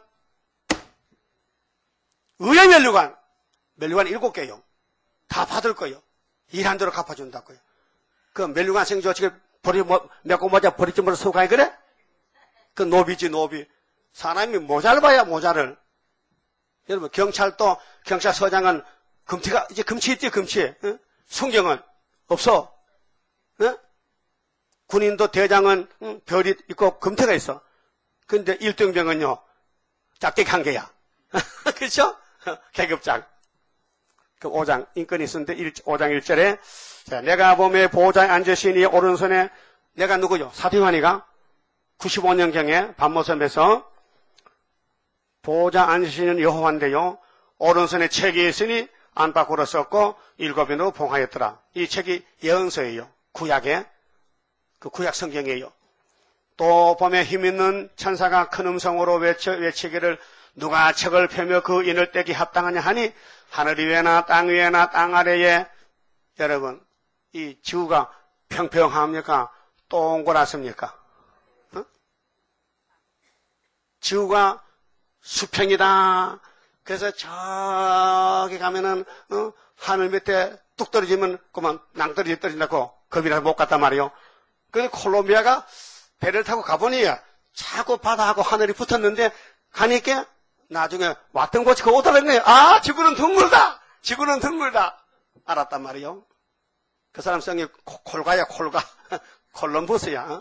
의의 멸류관. 멸류관 일곱 개요. 다 받을 거예요. 일한 대로 갚아준다고요. 그 멸류관 생조 지금 버리, 뭐, 메고 모자 버리지 못해 서고 가야 그래? 그 노비지, 노비. 사람이 모자를 봐야 모자를. 여러분, 경찰도, 경찰서장은 금치가, 이제 금치 있지, 금치. 응? 순경은 없어. 응? 군인도 대장은 응? 별이 있고 금태가 있어. 근데 일등병은요, 짝대기 한 개야. 그렇죠? 계급장. 그 오 장, 인권이 있었는데 오 장 일 절에 자, 내가 봄에 보호자에 앉으시니 오른손에 내가 누구요? 사도 요한이가 구십오 년경에 밤모섬에서 보호자 앉으시는 여호와인데요. 오른손에 책이 있으니 안팎으로 썼고 일곱인으로 봉하였더라. 이 책이 예언서예요. 구약의 그 구약 성경이에요. 또 봄에 힘있는 천사가 큰 음성으로 외쳐, 외치기를 누가 책을 펴며 그 인을 떼기 합당하냐 하니 하늘 위에나 땅 위에나 땅 아래에 여러분 이 지구가 평평합니까? 동그랗습니까? 어? 지구가 수평이다 그래서 저기 가면은 어? 하늘 밑에 뚝 떨어지면 그만 낭떠러지 떨어진다고 겁이라서 못 갔단 말이에요. 그래서 콜롬비아가 배를 타고 가보니 자꾸 바다하고 하늘이 붙었는데 가니까 나중에 왔던 곳이 그 오다는 거예요. 아, 지구는 둥글다. 지구는 둥글다. 알았단 말이에요. 그 사람 성이 콜가야 콜가. 콜럼버스야.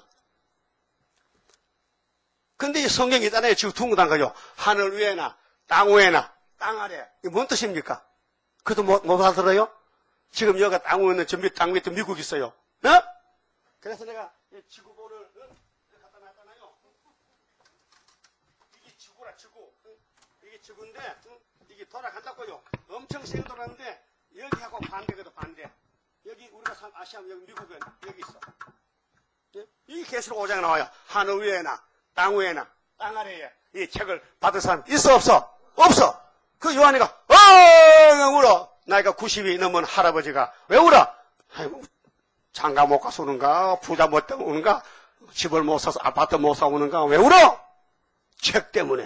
근데 이 성경이 있잖아요. 지구 둥글다는 거죠. 하늘 위에나 땅 위에나 땅 아래. 이게 뭔 뜻입니까? 그것도 못, 못 알아들어요? 지금 여기가 땅 위에 있는 전미 땅 밑에 미국 있어요. 어? 그래서 내가 지구본을 어? 갖다 놨잖아요. 이게 지구라 지구. 이게 지구인데 이게 돌아간다고요. 엄청 세게 돌아가는데 여기하고 반대거든 반대. 여기 우리가 아시아면 여기 미국은 여기 있어. 예? 이게 계시록 오 장에 나와요. 하늘 위에나 땅 위에나 땅 아래에 이 책을 받을 사람 있어 없어? 없어. 그 요한이가 어 울어. 나이가 구십이 넘은 할아버지가 왜 울어? 아이고 장가 못 가서 우는가? 부자 못 때문에 우는가? 집을 못 사서 아파트 못 사고 우는가? 왜 울어? 책 때문에.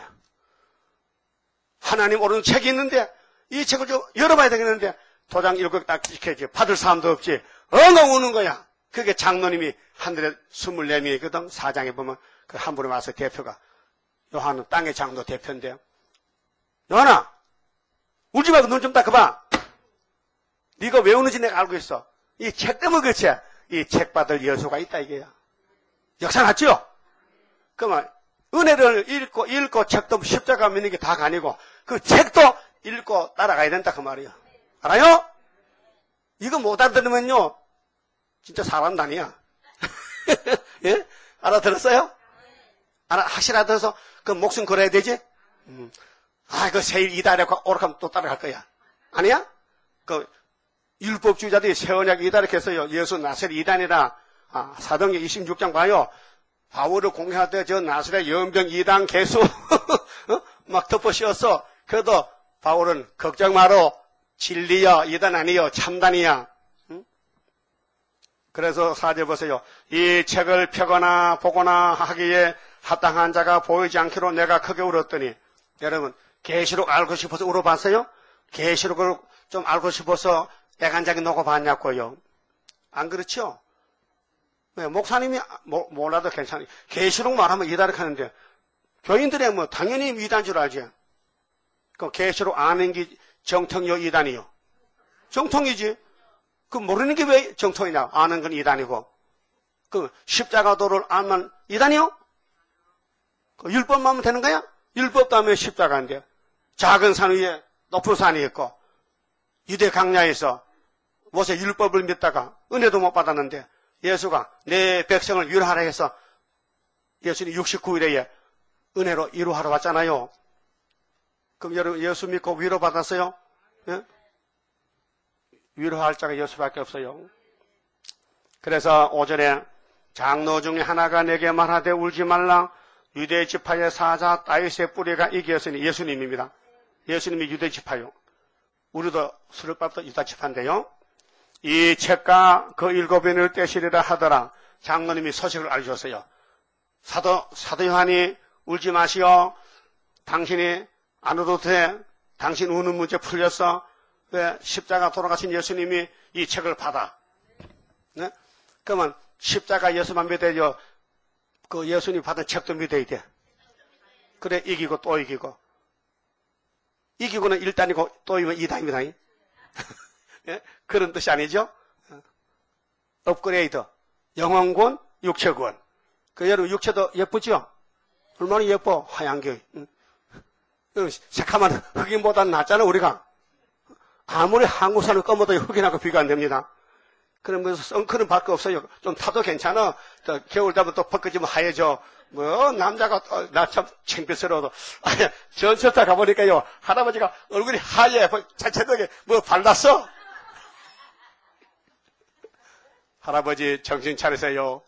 하나님 오르는 책이 있는데 이 책을 좀 열어봐야 되겠는데 도장 일곱 딱 지켜야지. 받을 사람도 없지. 엉엉 우는 거야. 그게 장로님이 하늘에 스물네 명이거든. 사장에 보면 그 한 분이 와서 대표가 요한은 땅의 장로 대표인데요. 요한아 울지 말고 눈 좀 닦아봐. 네가 왜 우는지 내가 알고 있어. 이 책 때문에 그렇지. 이 책 받을 여수가 있다 이게야. 역사 났죠? 그러면 은혜를 읽고 읽고 책도 십자가 믿는 게 다가 아니고 그 책도 읽고 따라가야 된다 그 말이야. 알아요? 이거 못 알아들으면요 진짜 사람 아니야. 예? 알아들었어요? 알아, 확실히 알아들어서 그 목숨 걸어야 되지? 음. 아, 그 세일 이다리고 오락하면 또 따라갈 거야. 아니야? 그 율법주의자들이 세언약 이다리겠어요. 예수 나사렛 이단이라 아, 사도행전 이십육 장 봐요. 바울을 공개할 때 저 나사렛 연병 이단 개수 어? 막 덮어 씌웠어. 그래도 바울은 걱정 마라. 진리야. 이단 아니요. 참단이야. 응? 그래서 사절 보세요. 이 책을 펴거나 보거나 하기에 합당한 자가 보이지 않기로 내가 크게 울었더니 여러분 계시록 알고 싶어서 울어봤어요? 계시록을 좀 알고 싶어서 애간장에 녹아봤냐고요. 안 그렇죠? 네, 목사님이 모, 몰라도 괜찮아요. 계시록 말하면 이다락 하는데 교인들이 뭐 당연히 이단 줄 알지. 그 계시록 아는 게 정통이요 이단이요? 정통이지. 그 모르는 게 왜 정통이냐? 아는 건 이단이고. 그 십자가도를 알면 이단이요? 그 율법만 하면 되는 거야? 율법도 하면 십자가인데 작은 산 위에 높은 산이 있고 유대 강야에서 모세 율법을 믿다가 은혜도 못 받았는데 예수가 내 백성을 위로하라 해서 예수님 육십구 일에 은혜로 위로하러 왔잖아요. 그럼 여러분 예수 믿고 위로받았어요? 예? 위로할 자가 예수밖에 없어요. 그래서 오전에 장로 중에 하나가 내게 말하되 울지 말라. 유대 지파의 사자 다윗의 뿌리가 이기었으니 예수님입니다. 예수님이 유대 지파요. 우리도 수르밥도 유다 지파인데요. 이 책과 그 일곱 인을 떼시리라 하더라. 장로님이 소식을 알려줬어요. 사도, 사도 요한이 울지 마시오. 당신이 안 울어도 돼. 당신 우는 문제 풀렸어. 왜 십자가 돌아가신 예수님이 이 책을 받아. 네? 그러면 십자가 예수만 믿어야죠. 그 예수님 받은 책도 믿어야 돼. 그래 이기고 또 이기고. 이기고는 일 단이고 또 이기면 이 단입니다. 예? 그런 뜻이 아니죠. 업그레이드. 영혼권, 육체권. 그 여러분 육체도 예쁘죠? 얼마나 예뻐. 하얀 게. 새카만 흑인보다는 낫잖아 우리가. 아무리 한국 사람 검어도 흑인하고 비교 안 됩니다. 그러면서 선크림 밖에 없어요. 좀 타도 괜찮아. 또 겨울 되면 또 벗겨지면 하얘져. 뭐 남자가 나 참 창피스러워도 전철타 가보니까요 할아버지가 얼굴이 하얘. 자체적에 뭐 발랐어? 할아버지 정신 차리세요.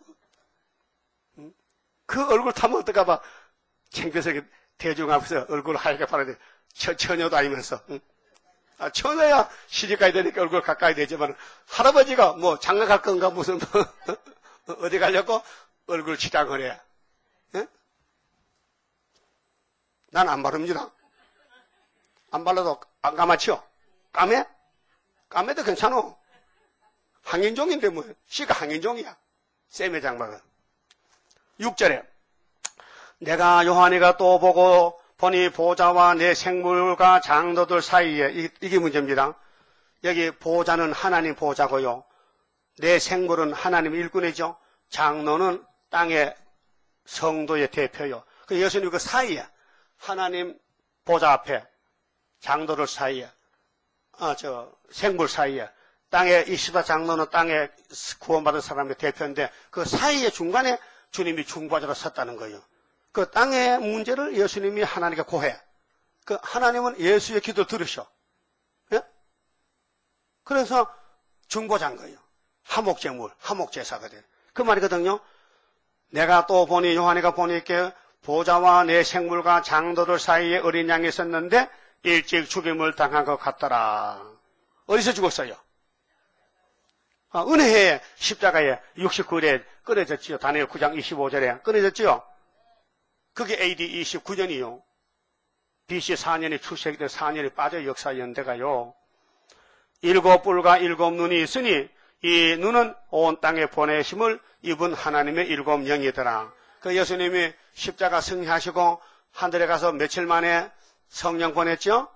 그 얼굴 타면 어떡하봐. 창피스럽게 대중 앞에서 얼굴 하얗게 팔아야 돼. 처녀도 아니면서. 아, 처녀야 시집가야 되니까 얼굴 가까이 되지만 할아버지가 뭐 장가 갈 건가 무슨 어디 가려고 얼굴 치장을 해. 난 안 바릅니다. 안 발라도 안 까맣지요? 까매? 까매도 괜찮어. 항인종인데 뭐 씨가 항인종이야. 쌤의 장막은. 육 절에 내가 요한이가 또 보고 보니 보좌와 내 생물과 장로들 사이에 이, 이게 문제입니다. 여기 보좌는 하나님 보좌고요. 내 생물은 하나님 일꾼이죠. 장로는 땅의 성도의 대표요. 그 예수님 그 사이에 하나님 보좌 앞에 장로들 사이에 아, 저 생물 사이에 땅에 이시다 장로는 땅에 구원받은 사람의 대표인데 그 사이에 중간에 주님이 중보자로 섰다는 거예요. 그 땅의 문제를 예수님이 하나님께 고해. 그 하나님은 예수의 기도를 들으셔. 예? 그래서 중보자인 거예요. 화목제물, 화목제사거든. 그 말이거든요. 내가 또 보니 요한이가 보니까 보좌와 내 생물과 장로들 사이에 어린 양이 있었는데 일찍 죽임을 당한 것 같더라. 어디서 죽었어요? 아, 은혜의 십자가에 육십구 일에 끊어졌지요. 다니엘 구 장 이십오 절에 끊어졌지요. 그게 에이디 이십구 년이요. 비씨 사 년이 출세기 때 사 년이 빠져 역사 연대가요. 일곱 뿔과 일곱 눈이 있으니 이 눈은 온 땅에 보내심을 입은 하나님의 일곱 영이더라. 그 예수님이 십자가 승리하시고 하늘에 가서 며칠 만에 성령 보냈죠?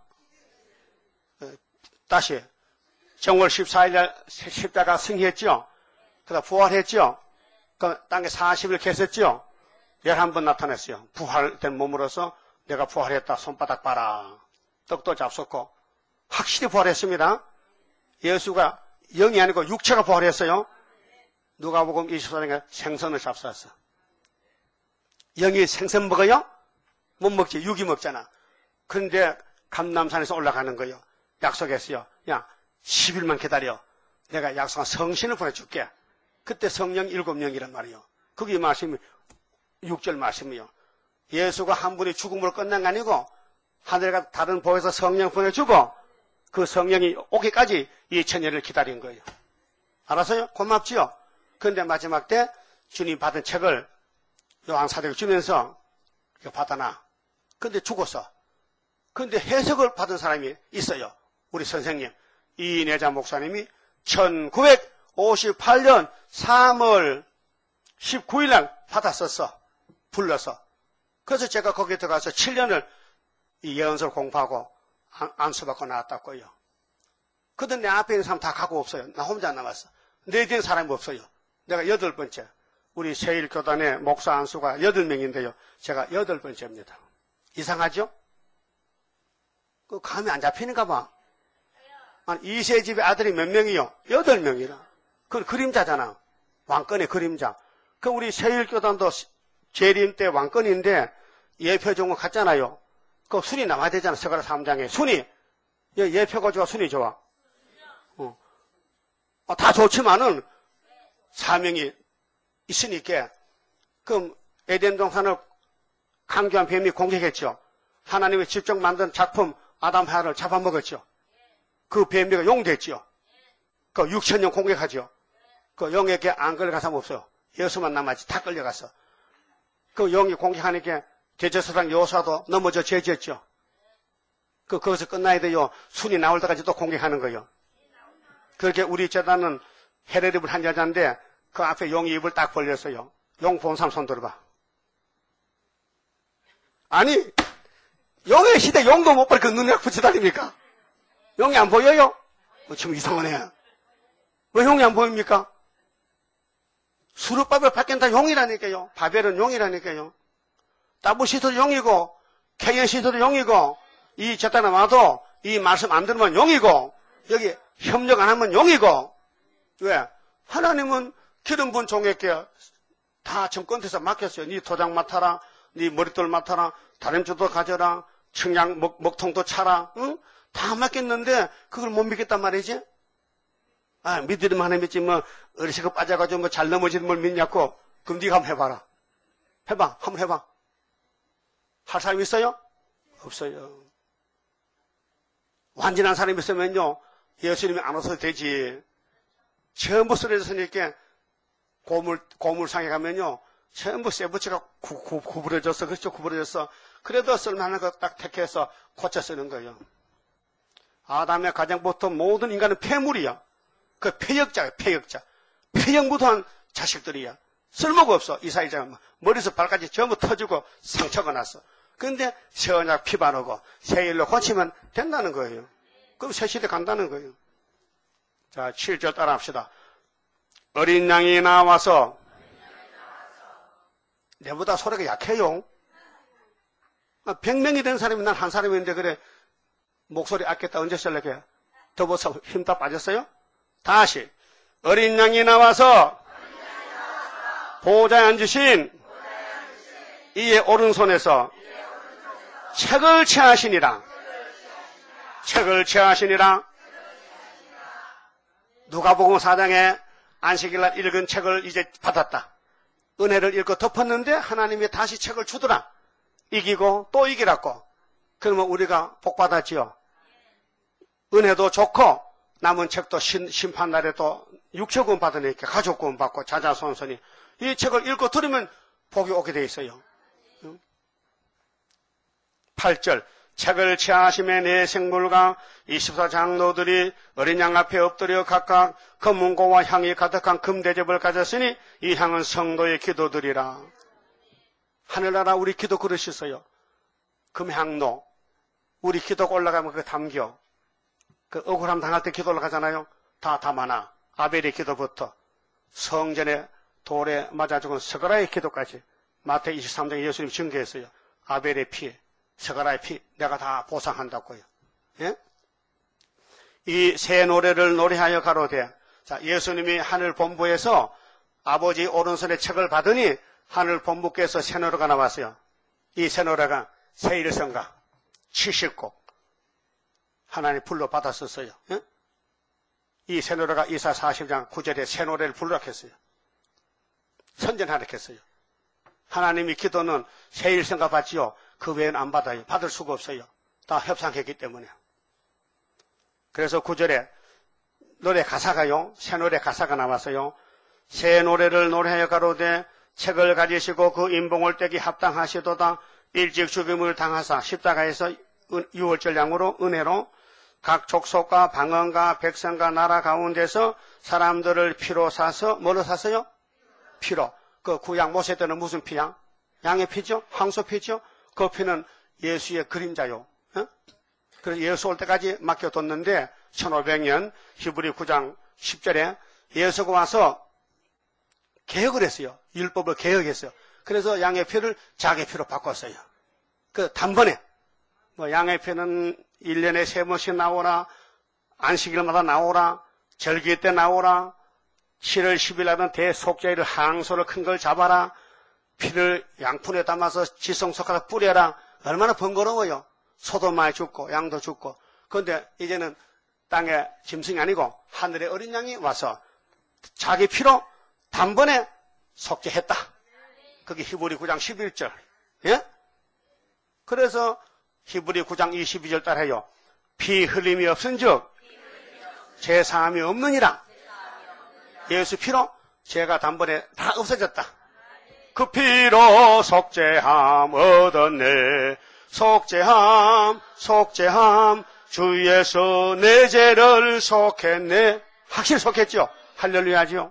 다시 정월 십사 일 십자가 승리했죠? 그다음 부활했죠? 그 땅에 사십 일 계셨죠? 열한 번 나타났어요. 부활된 몸으로서 내가 부활했다. 손바닥 봐라. 떡도 잡섰고 확실히 부활했습니다. 예수가 영이 아니고 육체가 부활했어요. 누가복음 이십사 장에 생선을 잡수었어. 영이 생선 먹어요? 못 먹지. 육이 먹잖아. 그런데 감람산에서 올라가는 거예요. 약속했어요. 야, 십 일만 기다려. 내가 약속한 성신을 보내줄게. 그때 성령 일곱 명이란 말이에요. 그게 말씀이 육 절 말씀이요. 예수가 한 분이 죽음으로 끝난 게 아니고 하늘과 다른 보에서 성령 보내주고 그 성령이 오기까지 이천 년을 기다린 거예요. 알았어요? 고맙지요? 그런데 마지막 때 주님 받은 책을 요한 사도에게 주면서 이거 받아놔. 근데 죽었어. 근데 해석을 받은 사람이 있어요. 우리 선생님 이내자 목사님이 천구백오십팔 년 삼월 십구 일 날 받았었어. 불러서. 그래서 제가 거기에 들어가서 칠 년을 이 예언서를 공부하고 안수받고 나왔다고요. 그런데 내 앞에 있는 사람 다 가고 없어요. 나 혼자 남았어. 내 뒤에 사람이 없어요. 내가 여덟 번째. 우리 세일교단의 목사 안수가 여덟 명인데요. 제가 여덟 번째입니다. 이상하죠? 그 감이 안 잡히는가 봐. 이세 집의 아들이 몇 명이요? 여덟 명이라. 그건 그림자잖아. 왕권의 그림자. 그 우리 세일교단도 재림 때 왕권인데 예표종을 갔잖아요. 그 순이 남아야 되잖아. 서가라 삼 장에. 순이. 예표가 좋아, 순이 좋아. 어. 어, 다 좋지만은 사명이 있으니까. 그럼 에덴 동산을 강교한 뱀이 공격했죠. 하나님이 직접 만든 작품 아담 하와를 잡아먹었죠. 그 뱀비가 용됐죠. 그 육천 년 공격하죠. 그 용에게 안 끌려간 사람 없어요. 예수만 남았지. 다 끌려갔어. 그 용이 공격하니까 대제사장 여호수아도 넘어져 죄졌죠. 그 거기서 끝나야 돼요. 순이 나올 때까지 또 공격하는 거예요. 그렇게 우리 제단은 헤레 입을 한 여자인데 그 앞에 용이 입을 딱 벌렸어요. 용 본 사람 손 들어봐. 아니 용의 시대 용도 못 볼 그 눈에 붙여다닙니까? 용이 안 보여요? 어, 좀 이상하네. 왜 용이 안 보입니까? 수르바벨 바뀐다 용이라니까요. 바벨은 용이라니까요. 따부시도 용이고 케겐시도 용이고 이 제단에 와도 이 말씀 안 들으면 용이고 여기 협력 안 하면 용이고. 왜? 하나님은 기름 부은 종에게 다 정권에서 맡겼어요. 네 도장 맡아라. 네 머릿돌 맡아라. 다림줄도 가져라. 청양 먹, 먹통도 차라. 응? 다 맡겼는데 그걸 못 믿겠단 말이지. 아, 믿으면 하나 믿지 뭐 어리석어 빠져가지고 뭐 잘 넘어지는 걸 믿냐고. 그럼 네가 한번 해봐라. 해봐. 한번 해봐. 할 사람 있어요? 없어요. 완전한 사람이 있으면요 예수님이 안 오셔도 되지. 전부 쓰러졌으니까 고물, 고물상에 가면요 전부 쇠붙이가 구부러졌어. 그렇죠? 구부러졌어. 그래도 쓸만한 거 딱 택해서 고쳐 쓰는 거예요. 아담의 가정부터 모든 인간은 폐물이야. 그 폐역자야, 폐역자. 폐역무도한 자식들이야. 쓸모가 없어. 이사이자가 머리에서 발까지 전부 터지고 상처가 났어. 그런데 새 언약 피 바르고 새 일로 고치면 된다는 거예요. 그럼 새 시대 간다는 거예요. 자, 칠 절 따라 합시다. 어린 양이 나와서, 내보다 소리가 약해요. 백 명이 된 사람이 난 한 사람인데 그래 목소리 아꼈다 언제 쓸래게 더워서 힘 다 빠졌어요? 다시 어린 양이 나와서 보좌에 앉으신 이의 오른손에서 책을 취하시니라. 책을 취하시니라. 누가복음 사 장에 안식일날 읽은 책을 이제 받았다. 은혜를 읽고 덮었는데 하나님이 다시 책을 주더라. 이기고 또 이기라고. 그러면 우리가 복 받았지요. 은혜도 좋고 남은 책도 신, 심판날에 또 육체구원 받으니까 가족구원 받고 자자손손이 이 책을 읽고 들으면 복이 오게 돼 있어요. 팔 절 책을 취하심에 내 생물과 이십사 장로들이 어린 양 앞에 엎드려 각각 금은고와 향이 가득한 금대접을 가졌으니 이 향은 성도의 기도들이라. 하늘나라 우리 기도 그릇이 있어요. 금향로. 우리 기도가 올라가면 그거 담겨. 그 억울함 당할 때 기도 올라가잖아요. 다 담아놔. 아벨의 기도부터 성전에 돌에 맞아 죽은 스가랴의 기도까지. 마태복음 이십삼 장에 예수님 증거했어요. 아벨의 피, 스가랴의 피 내가 다 보상한다고요. 예? 이 새 노래를 노래하여 가로되. 자, 예수님이 하늘 본부에서 아버지 오른손에 책을 받으니 하늘 본부께서 새 노래가 나왔어요. 이 새 노래가 세일성가 칠십 곡 하나님 불러 받았었어요. 예? 이 새 노래가 이사 사십 장 구 절에 새 노래를 부르라 했어요. 선전하라 했어요. 하나님이 기도는 세일성가 받지요. 그 외에는 안 받아요. 받을 수가 없어요. 다 협상했기 때문에. 그래서 구 절에 노래 가사가요. 새 노래 가사가 나왔어요. 새 노래를 노래하여 가로되 책을 가지시고 그 인봉을 떼기 합당하시도다. 일찍 죽임을 당하사 십자가에서 유월절 양으로 은혜로 각 족속과 방언과 백성과 나라 가운데서 사람들을 피로 사서 뭐로 사서요? 피로. 그 구약 모세 때는 무슨 피야? 양의 피죠? 황소 피죠? 그 피는 예수의 그림자요. 어? 그래서 예수 올 때까지 맡겨뒀는데 천오백 년 히브리 구 장 십 절에 예수가 와서 개혁을 했어요. 율법을 개혁했어요. 그래서 양의 피를 자기 피로 바꿨어요. 그 단번에 뭐 양의 피는 일 년에 세 번씩 나오라, 안식일마다 나오라, 절기 때 나오라, 칠월 십일 날은 대속죄일을 항소를 큰 걸 잡아라, 피를 양푼에 담아서 지성석하다 뿌려라. 얼마나 번거로워요. 소도 많이 죽고 양도 죽고. 그런데 이제는 땅의 짐승이 아니고 하늘의 어린 양이 와서 자기 피로 단번에 속죄했다. 그게 히브리 구 장 십일 절. 예? 그래서 히브리 구 장 이십이 절 따라요. 피 흘림이 없은즉 제사함이 없느니라. 예수 피로 죄가 단번에 다 없어졌다. 그 피로 속죄함 얻었네. 속죄함 속죄함 주에서 내 죄를 속했네. 확실히 속했죠. 할렐루야죠.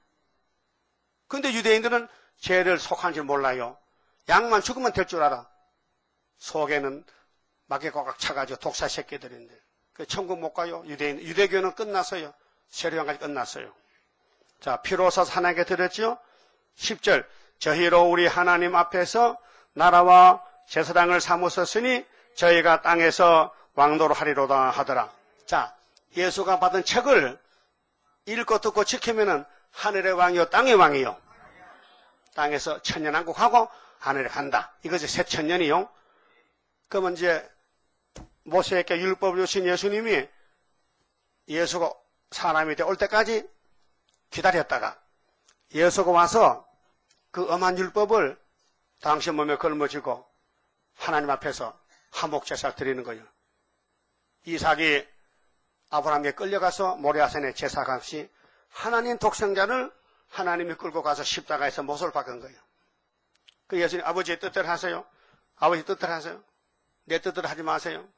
근데 유대인들은 죄를 속한 줄 몰라요. 양만 죽으면 될 줄 알아. 속에는 마귀 꽉 차가지고 독사 새끼들인데. 그 천국 못 가요. 유대인, 유대교는 끝났어요. 세례요한까지 끝났어요. 자, 피로서 하나님께 드렸죠. 십 절. 저희로 우리 하나님 앞에서 나라와 제사장을 삼으셨으니 저희가 땅에서 왕도로 하리로다 하더라. 자, 예수가 받은 책을 읽고 듣고 지키면은 하늘의 왕이요 땅의 왕이요. 땅에서 천년왕국하고 하늘에 간다. 이것이 새 천년이요. 그러면 이제 모세에게 율법을 주신 예수님이 예수가 사람이 돼 올 때까지 기다렸다가 예수가 와서 그 엄한 율법을 당신 몸에 걸머지고 하나님 앞에서 화목제사를 드리는 거예요. 이삭이 아브라함에게 끌려가서 모리아산에 제사값이 하나님 독생자를 하나님이 끌고 가서 십자가에서 못을 박은 거예요. 그 예수님 아버지의 뜻대로 하세요. 아버지 뜻대로 하세요. 내 뜻대로 하지 마세요.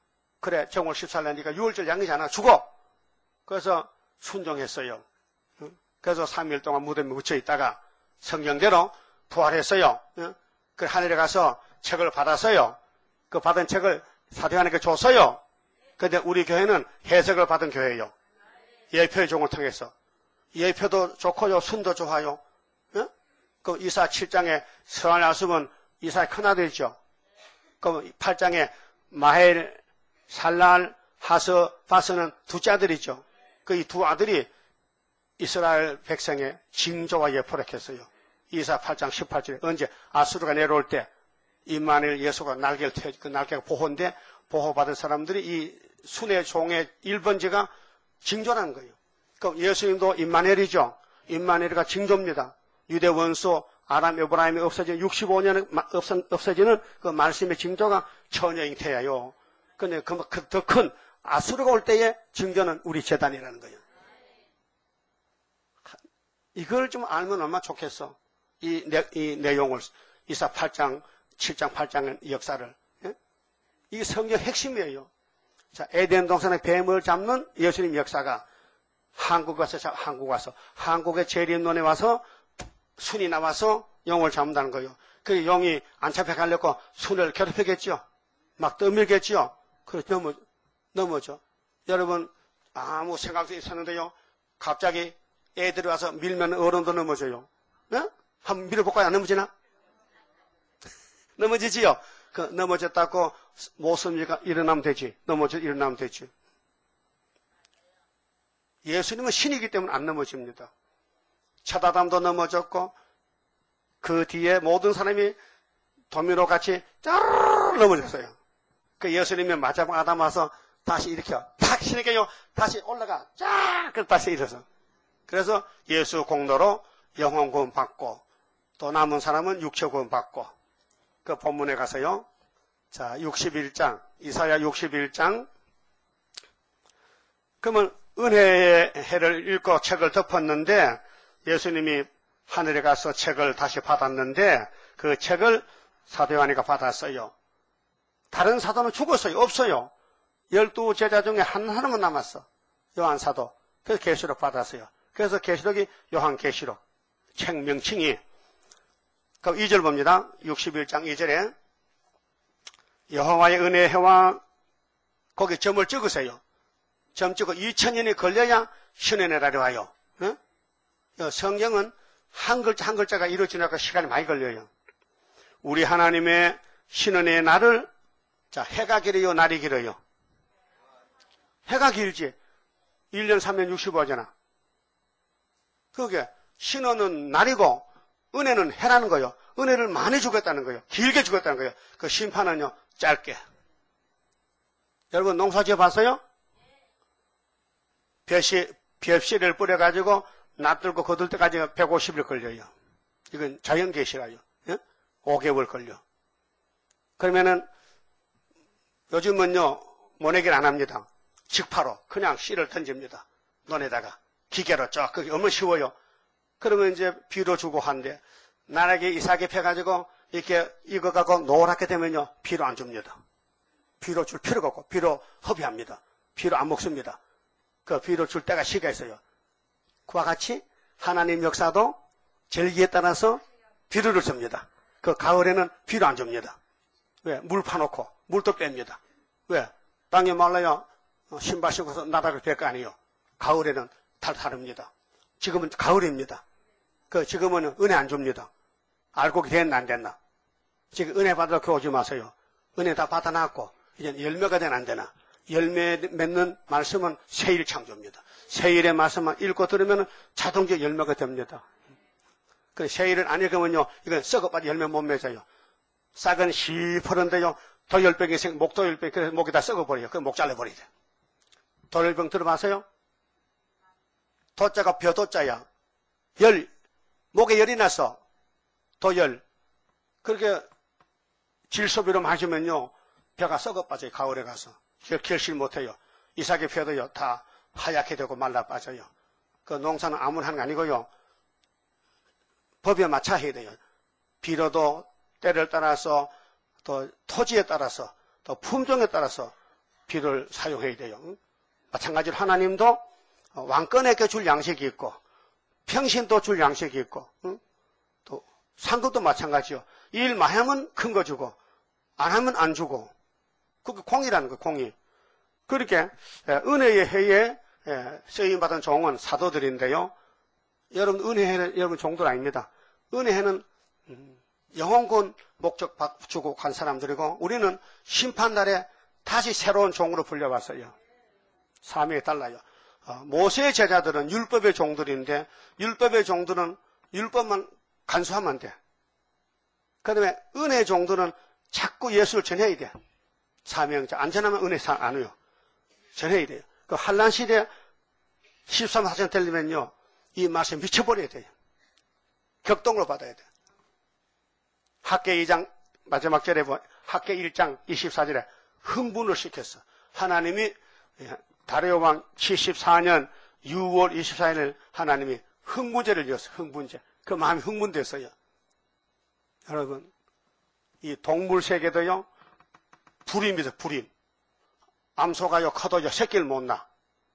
그래, 정월 십사 일 네가 유월절 양이잖아. 죽어. 그래서 순종했어요. 그래서 삼 일 동안 무덤에 묻혀 있다가 성경대로 부활했어요. 그 하늘에 가서 책을 받았어요. 그 받은 책을 사도요한에게 줬어요. 근데 우리 교회는 해석을 받은 교회예요. 예표의 종을 통해서. 예표도 좋고요. 순도 좋아요. 그 이사 칠 장에 서한 야습은 이사의 큰아들이죠. 그 팔 장에 마헬, 살랄, 하서, 바스는 둘째 아들이죠. 그 이 두 아들이 이스라엘 백성의 징조와 예표를 했어요. 이사 팔 장 십팔 절에 언제 아수르가 내려올 때 임마누엘 예수가 날개를 펴, 그 날개가 보호인데 보호받은 사람들이 이 순의 종의 일 번째가 징조라는 거예요. 그럼 예수님도 임마누엘이죠. 임마누엘이가 징조입니다. 유대 원수 아람 에브라임이 없어진 육십오 년에 없어지는 그 말씀의 징조가 처녀잉태예요. 근데 그 더 큰 아수르가 올 때의 징조는 우리 제단이라는 거예요. 이걸 좀 알면 얼마나 좋겠어. 이, 내, 이 내용을 이사 팔 장, 칠 장, 팔 장의 역사를. 예? 이게 성경 핵심이에요. 자, 에덴 동산의 뱀을 잡는 예수님 역사가 한국 와서 한국 와서 한국의 재림론에 와서 순이 나와서 영을 잡는다는 거예요. 그 영이 안 잡혀가려고 순을 괴롭히겠죠. 막 떠밀겠죠. 그래서 넘어, 넘어져. 여러분 아무 생각도 있었는데요. 갑자기 애들이 와서 밀면 어른도 넘어져요. 네? 한번 밀어볼까요? 안 넘어지나? 넘어지지요. 그 넘어졌다고 모습이가 일어나면 되지. 넘어져 일어나면 되지. 예수님은 신이기 때문에 안 넘어집니다. 차다담도 넘어졌고 그 뒤에 모든 사람이 도미노 같이 짜르르 넘어졌어요. 그 예수님이 마지막 아담 와서 다시 일으켜 탁 신에게요. 다시 올라가 쫙 그래서 다시 일어서. 그래서 예수 공로로 영혼 구원 받고 또 남은 사람은 육체 구원 받고 그 본문에 가서요. 자, 육십일 장 이사야 육십일 장 그러면 은혜의 해를 읽고 책을 덮었는데 예수님이 하늘에 가서 책을 다시 받았는데 그 책을 사도 요한이가 받았어요. 다른 사도는 죽었어요. 없어요. 열두 제자 중에 한 사람은 남았어. 요한 사도. 그래서 계시록 받았어요. 그래서 계시록이 요한 계시록. 책 명칭이. 그럼 이 절 봅니다. 육십일 장 이 절에 여호와의 은혜의 해와 거기 점을 찍으세요. 점 찍고 이천 년이 걸려야 신의 날이 와요. 네? 성경은 한 글자 한 글자가 이루어지니까 시간이 많이 걸려요. 우리 하나님의 신은혜의 날을 자 해가 길어요, 날이 길어요. 해가 길지. 일 년 삼 년 육십오 하잖아. 그게 신은은 날이고 은혜는 해라는 거예요. 은혜를 많이 주겠다는 거예요. 길게 주겠다는 거예요. 그 심판은요 짧게. 여러분 농사 지어 봤어요? 벼씨, 벼씨를 뿌려가지고 놔들고 거둘 때까지 백오십 일 걸려요. 이건 자연계시라요. 예? 오 개월 걸려. 그러면은 요즘은요 모내기를 안 합니다. 직파로 그냥 씨를 던집니다. 논에다가 기계로 쫙 그게 얼마나 쉬워요. 그러면 이제 비료 주고 한데 나락에 이삭이 펴가지고 이렇게 익어가고 노랗게 되면요 비료 안 줍니다. 비료 줄 필요가 없고 비료 허비합니다. 비료 안 먹습니다. 그 비료 줄 때가 시가 있어요. 그와 같이 하나님 역사도 절기에 따라서 비료를 줍니다. 그 가을에는 비료 안 줍니다. 왜? 물 파놓고 물도 뺍니다. 왜? 땅이 말라야 신발 신고서 나락을 뺄 거 아니에요. 가을에는 탈탈합니다. 지금은 가을입니다. 그 지금은 은혜 안 줍니다. 알고 됐나 안 됐나? 지금 은혜 받으러 교회 오지 마세요. 은혜 다 받아놨고 이제 열매가 되나 안 되나? 열매 맺는 말씀은 세일 창조입니다. 세일의 말씀만 읽고 들으면 자동적으로 열매가 됩니다. 그 세일을 안 읽으면요, 이건 썩어봐도 열매 못 맺어요. 싹은 시퍼런데요, 도열병이 생, 목도열병, 그래서 목이 다 썩어버려요. 그 목 잘라버리죠. 도열병 들어봤어요? 도자가 벼도자야. 열, 목에 열이 나서, 도열. 그렇게 질소비로 마시면요, 벼가 썩어 빠져요, 가을에 가서. 결실 못해요. 이삭의 벼도요, 다 하얗게 되고 말라 빠져요. 그 농사는 아무나 하는 거 아니고요. 법에 맞춰 해야 돼요. 비료도 때를 따라서, 또 토지에 따라서, 또 품종에 따라서 비를 사용해야 돼요. 마찬가지로 하나님도 왕권에게 줄 양식이 있고 평신도 줄 양식이 있고 또 상급도 마찬가지요. 일 많이 하면 큰 거 주고 안 하면 안 주고 그게 공이라는 거예요. 공이. 그렇게 은혜의 해에 쓰임받은 종은 사도들인데요. 여러분 은혜해는 여러분 종들 아닙니다. 은혜해는 영혼군 목적 주고 간 사람들이고 우리는 심판날에 다시 새로운 종으로 불려왔어요. 사명이 달라요. 모세의 제자들은 율법의 종들인데 율법의 종들은 율법만 간수하면 안 돼. 그 다음에 은혜의 종들은 자꾸 예수를 전해야 돼. 사명자. 안 전하면 은혜 안 해요. 전해야 돼요. 그 환란 시대 십삼 사천 되려면요. 이 맛에 미쳐버려야 돼요. 격동으로 받아야 돼요. 학계 이 장 마지막 절에 보면 학계 일 장 이십사 절에 흥분을 시켰어. 하나님이 다리오 왕 칠십사 년 유월 이십사 일 하나님이 흥분제를 지었어. 흥분제. 그 마음이 흥분됐어요. 여러분 이 동물 세계도요. 불임이죠. 불임. 암소가요 커도요 새끼를 못 낳아.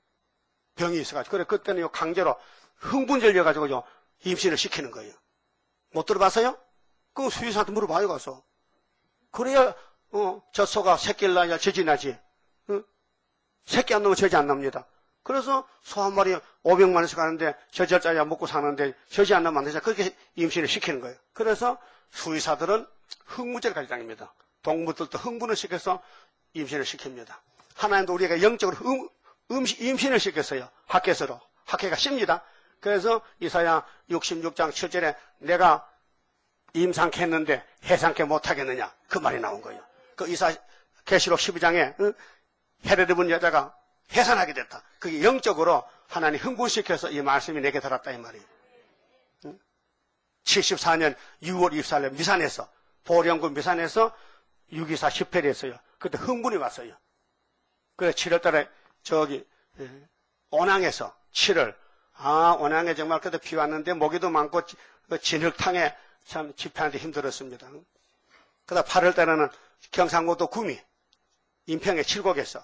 병이 있어가지고 그래 그때는 요 강제로 흥분제를 지어가지고요 임신을 시키는 거예요. 못 들어봤어요? 그 수의사한테 물어봐요 가서. 그래야 어, 젖소가 새끼를 낳아야 젖이 나지. 어? 새끼 안 낳으면 젖이 안 납니다. 그래서 소 한 마리 오백만 원씩 가는데 젖을 짜야 먹고 사는데 젖이 안 나면 안 되죠. 그렇게 임신을 시키는 거예요. 그래서 수의사들은 흥분제를 가지고 다닙니다. 동물들도 흥분을 시켜서 임신을 시킵니다. 하나님도 우리가 영적으로 음, 음, 임신을 시켰어요. 학계서로. 학계가 씁니다. 그래서 이사야 육십육 장 칠 절에 내가 임상케 했는데 해상케 못하겠느냐 그 말이 나온 거예요. 그 이사 계시록 십이 장에 응? 헤롯을 본 여자가 해산하게 됐다. 그게 영적으로 하나님 흥분시켜서 이 말씀이 내게 들었다 이 말이에요. 응? 칠십사 년 유월 이십사 일 미산에서 보령군 미산에서 육이사 집회를 했어요. 그때 흥분이 왔어요. 그래서 칠월 달에 저기 온양에서 칠월 아 온양에 정말 그때 비 왔는데 모기도 많고 진흙탕에 참 집회하는데 힘들었습니다. 그다음 팔월 달에는 경상고도 구미 인평의 칠곡에서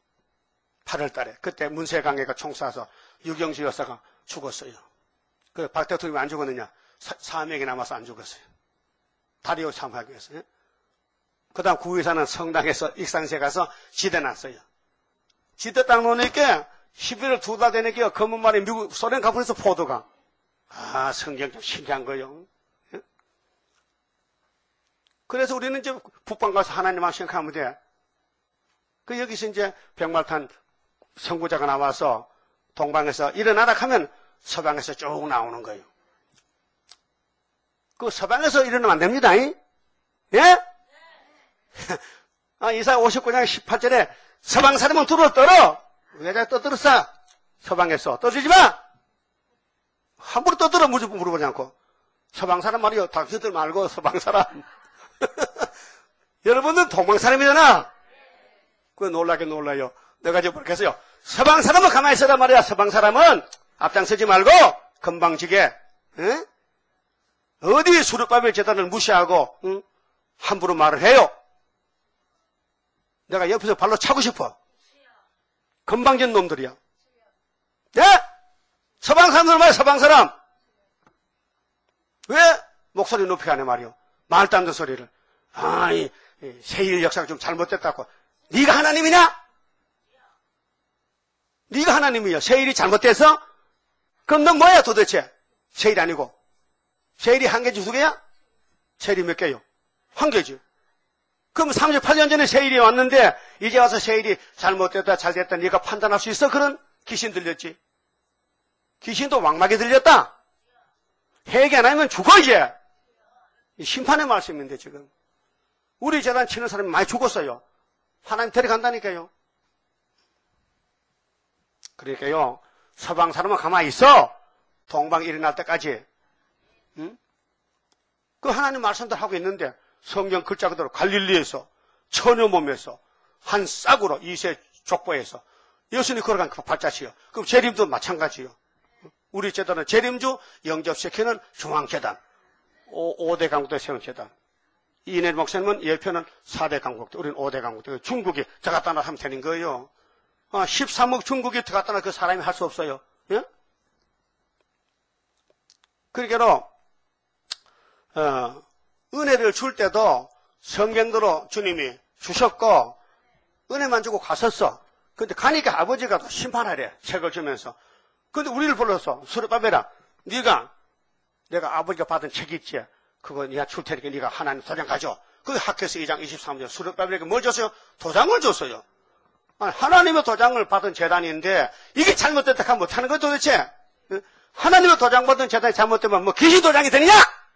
팔월 달에 그때 문세강에가 총 쏴서 유경수 여사가 죽었어요. 그 박 대통령이 안 죽었느냐? 사 명이 남아서 안 죽었어요. 다리오 참하기 위해서. 그 다음 구의사는 성당에서 익산시에 가서 지대 났어요. 지대 딱 놓으니까 십일월 두 달 되니까 검은 말이 미국 소련 가버려서 포도가. 아 성경 좀 신기한 거요. 그래서 우리는 이제 북방 가서 하나님만 생각하면 돼. 그 여기서 이제 백말탄 선구자가 나와서 동방에서 일어나라 하면 서방에서 쭉 나오는 거예요. 그 서방에서 일어나면 안 됩니다. 이? 예? 아, 이사야 오십구 장 십팔 절에 서방 사람은 들어 떨어. 왜 자 떠들었어? 서방에서 떠들지 마. 함부로 떠들어 물어보지 않고. 서방 사람 말이요. 당신들 말고 서방 사람. 여러분들 동방 사람이잖아. 그거 놀라게 놀라요. 내가 지금 그렇게 했어요. 서방 사람은 가만히 있어라 말이야. 서방 사람은 앞장서지 말고 건방지게 에? 어디 수르바벨 제단을 무시하고 응? 함부로 말을 해요. 내가 옆에서 발로 차고 싶어. 건방진 놈들이야. 예? 서방 사람들 말이야. 서방 사람. 왜 목소리 높이 하네 말이요. 말도 안 되는 소리를. 아, 이, 이 세일 역사가 좀 잘못됐다고. 네가 하나님이냐? 네가 하나님이야. 세일이 잘못돼서? 그럼 넌 뭐야 도대체? 세일이 아니고. 세일이 한 개지 두 개야? 세일이 몇 개요? 한 개지. 그럼 삼십팔 년 전에 세일이 왔는데 이제 와서 세일이 잘못됐다 잘됐다 네가 판단할 수 있어? 그런 귀신 들렸지. 귀신도 왕막이 들렸다. 회개 안 하면 죽어 이제. 심판의 말씀인데 지금. 우리 재단 치는 사람이 많이 죽었어요. 하나님 데려간다니까요. 그러니까요. 서방 사람은 가만히 있어. 동방 일어날 때까지. 응? 그 하나님 말씀들 하고 있는데 성경 글자 그대로 갈릴리에서 처녀 몸에서 한 싹으로 이세 족보에서 예수님이 걸어간 그 발자취요. 그럼 재림도 마찬가지요. 우리 재단은 재림주 영접시키는 중앙재단. 오 대 강도에 세운 재단. 이인혜 목사님은 예표는 사 대 강국대, 우리는 오 대 강국대. 중국이 들어갔다 나 하면 되는 거예요. 어, 십삼억 중국이 들어갔다 나 그 사람이 할 수 없어요. 예? 그러게로 어, 은혜를 줄 때도 성경대로 주님이 주셨고 은혜만 주고 갔었어. 근데 가니까 아버지가 심판하래. 책을 주면서. 근데 우리를 불러서 수르바벨아, 네가 내가 아버지가 받은 책 있지? 그거 네가 줄 테니까 네가 하나님 도장 가져. 그 학교에서 이 장 이십삼 절 수르바벨에게 뭘 줬어요? 도장을 줬어요. 아니, 하나님의 도장을 받은 재단인데 이게 잘못됐다 하면 못하는 거야 도대체? 하나님의 도장 받은 재단이 잘못되면 뭐 귀신 도장이 되느냐?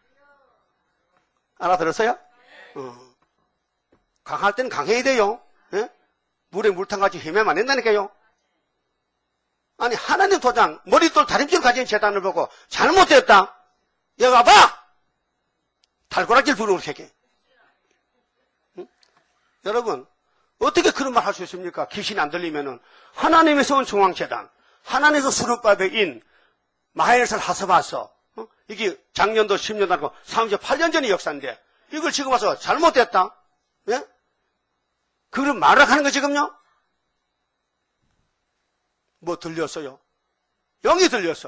알아들었어요? 어. 강할 때는 강해야 돼요. 예? 물에 물탕같이 힘에만 안 된다니까요. 아니 하나님 도장 머릿돌 다림질 가진 재단을 보고 잘못됐다. 여기 와봐. 달고락질 부르는 새끼. 응? 여러분 어떻게 그런 말 할 수 있습니까? 귀신이 안 들리면은 하나님에서 온 중앙재단, 하나님에서 수르바벨인 마헬살 하사바서 어? 이게 작년도 십 년 하고 삼십팔 년 전의 역사인데 이걸 지금 와서 잘못됐다. 예? 그걸 말을 하는 거 지금요? 뭐 들렸어요? 영이 들렸어.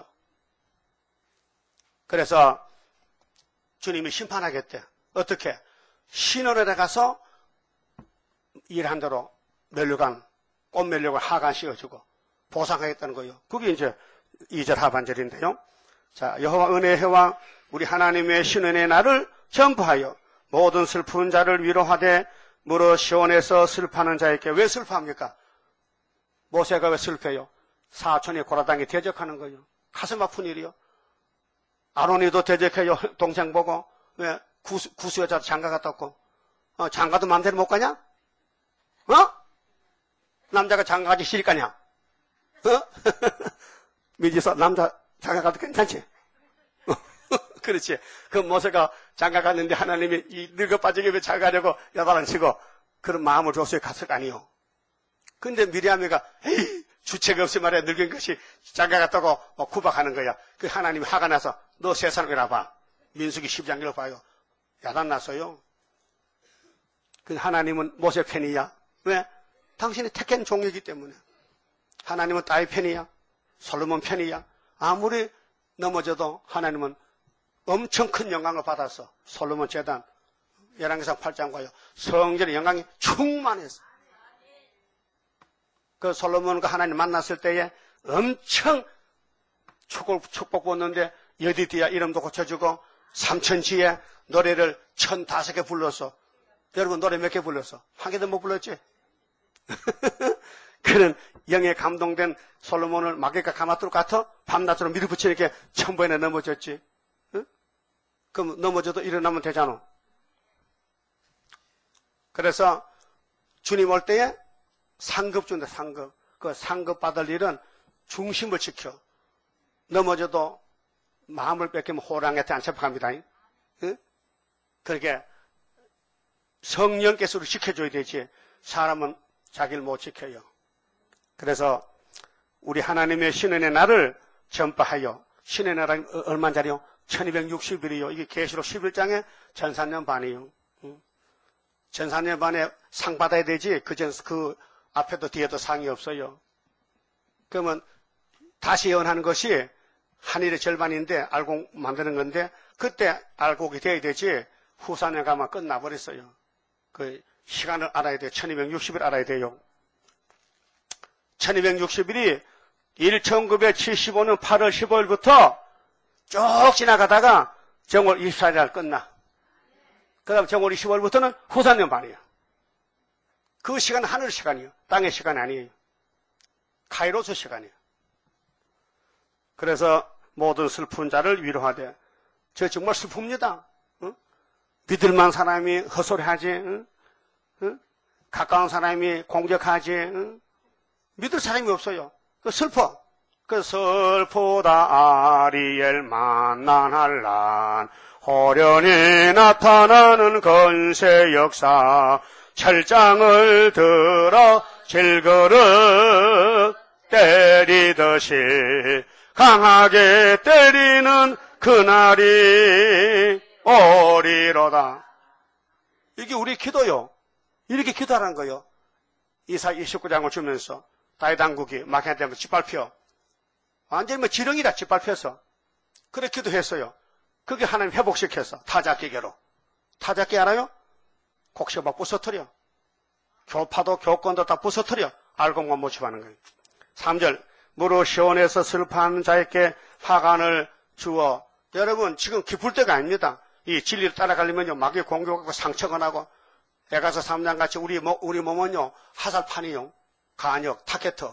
그래서 주님이 심판하겠대. 어떻게? 신원에 가서 일한 대로 멸류관, 꽃 멸류관 하관 씌워주고 보상하겠다는 거예요. 그게 이제 이 절 하반절인데요. 자, 여호와 은혜의 해와 우리 하나님의 신은의 날을 전파하여 모든 슬픈 자를 위로하되 무릇 시온에서 슬퍼하는 자에게. 왜 슬퍼합니까? 모세가 왜 슬퍼해요? 사촌이 고라당에 대적하는 거예요. 가슴 아픈 일이요. 아론이도 대적해요. 동생 보고. 왜? 구수, 구수 여자도 장가 갔다 왔고. 어, 장가도 마음대로 못 가냐? 어? 남자가 장가 가기 싫을 거냐? 어? 미지서 남자 장가 가도 괜찮지? 그렇지. 그 모세가 장가 갔는데 하나님이 이 늙어 빠지게 왜 장가 가려고 여발 안 치고 그런 마음을 줬어요. 갔을 거 아니요. 근데 미리암이가 에이 주책 없이 말해 늙은 것이 장가 갔다고 뭐 구박하는 거야. 그 하나님이 화가 나서 너 세상을 알아봐. 민수기 십 장 읽어봐요. 야단 났어요. 그 하나님은 모세 편이야. 왜? 당신이 택한 종이기 때문에. 하나님은 딸 편이야. 솔로몬 편이야. 아무리 넘어져도 하나님은 엄청 큰 영광을 받았어. 솔로몬 제단 열왕기상 팔 장 봐요. 성전의 영광이 충만했어. 그 솔로몬과 하나님 만났을 때에 엄청 축복, 축복 받는데 여디디야 이름도 고쳐주고 삼천지에 노래를 천다섯 개 불렀어. 여러분 노래 몇 개 불렀어? 한 개도 못 불렀지? 그런 영에 감동된 솔로몬을 마개가 가마뚜로 같아 밤낮으로 밀어붙이니까 천번에 넘어졌지. 응? 그럼 넘어져도 일어나면 되잖아. 그래서 주님 올 때에 상급 준다. 상급. 그 상급 받을 일은 중심을 지켜. 넘어져도 마음을 뺏기면 호랑이한테 안 잡혀갑니다. 응? 그렇게 성령께서 우리 지켜줘야 되지. 사람은 자기를 못 지켜요. 그래서 우리 하나님의 신은의 날을 전파하여. 신의 나라 얼마짜리요? 천이백육십 일이요. 이게 계시록 십일 장에 전삼년 반이요. 응? 전삼년 반에 상 받아야 되지. 그 전, 그 앞에도 뒤에도 상이 없어요. 그러면 다시 예언하는 것이 한일의 절반인데 알곡 만드는 건데 그때 알곡이 돼야 되지. 후산에 가면 끝나버렸어요. 그 시간을 알아야 돼요. 천이백육십 일 알아야 돼요. 천이백육십 일이 천구백칠십오 년 팔월 십오일부터 쭉 지나가다가 정월 이십사 일 끝나. 그 다음 정월 이십오일부터는 후산년 반이에요. 그 시간은 하늘 시간이에요. 땅의 시간이 아니에요. 카이로스 시간이에요. 그래서 모든 슬픈 자를 위로하되. 저 정말 슬픕니다. 응? 믿을만 사람이 헛소리하지. 응? 응? 가까운 사람이 공격하지. 응? 믿을 사람이 없어요. 그 슬퍼. 그 슬프다 아리엘 만난할란 호련히 나타나는 건세 역사 철장을 들어 질그릇 때리듯이 강하게 때리는 그날이 오리로다. 이게 우리 기도요. 이렇게 기도하라는 거예요. 이사 이십구 장을 주면서 다윗 왕국이 막해야 되면 짓밟혀. 완전히 뭐 지렁이라 짓밟혀서. 그래 기도했어요. 그게 하나님 회복시켜서 타작기계로. 타작기 알아요? 곡식 막 부서뜨려. 교파도 교권도 다 부서뜨려. 알공과 모집하는 거예요. 삼 절 무릇 시온에서 슬퍼하는 자에게 화관을 주어. 여러분 지금 기쁠 때가 아닙니다. 이 진리를 따라가려면요 마귀 공격하고 상처가 나고 에가서 삼 장 같이 우리, 우리 몸은요 화살판이요 간역 타겟터.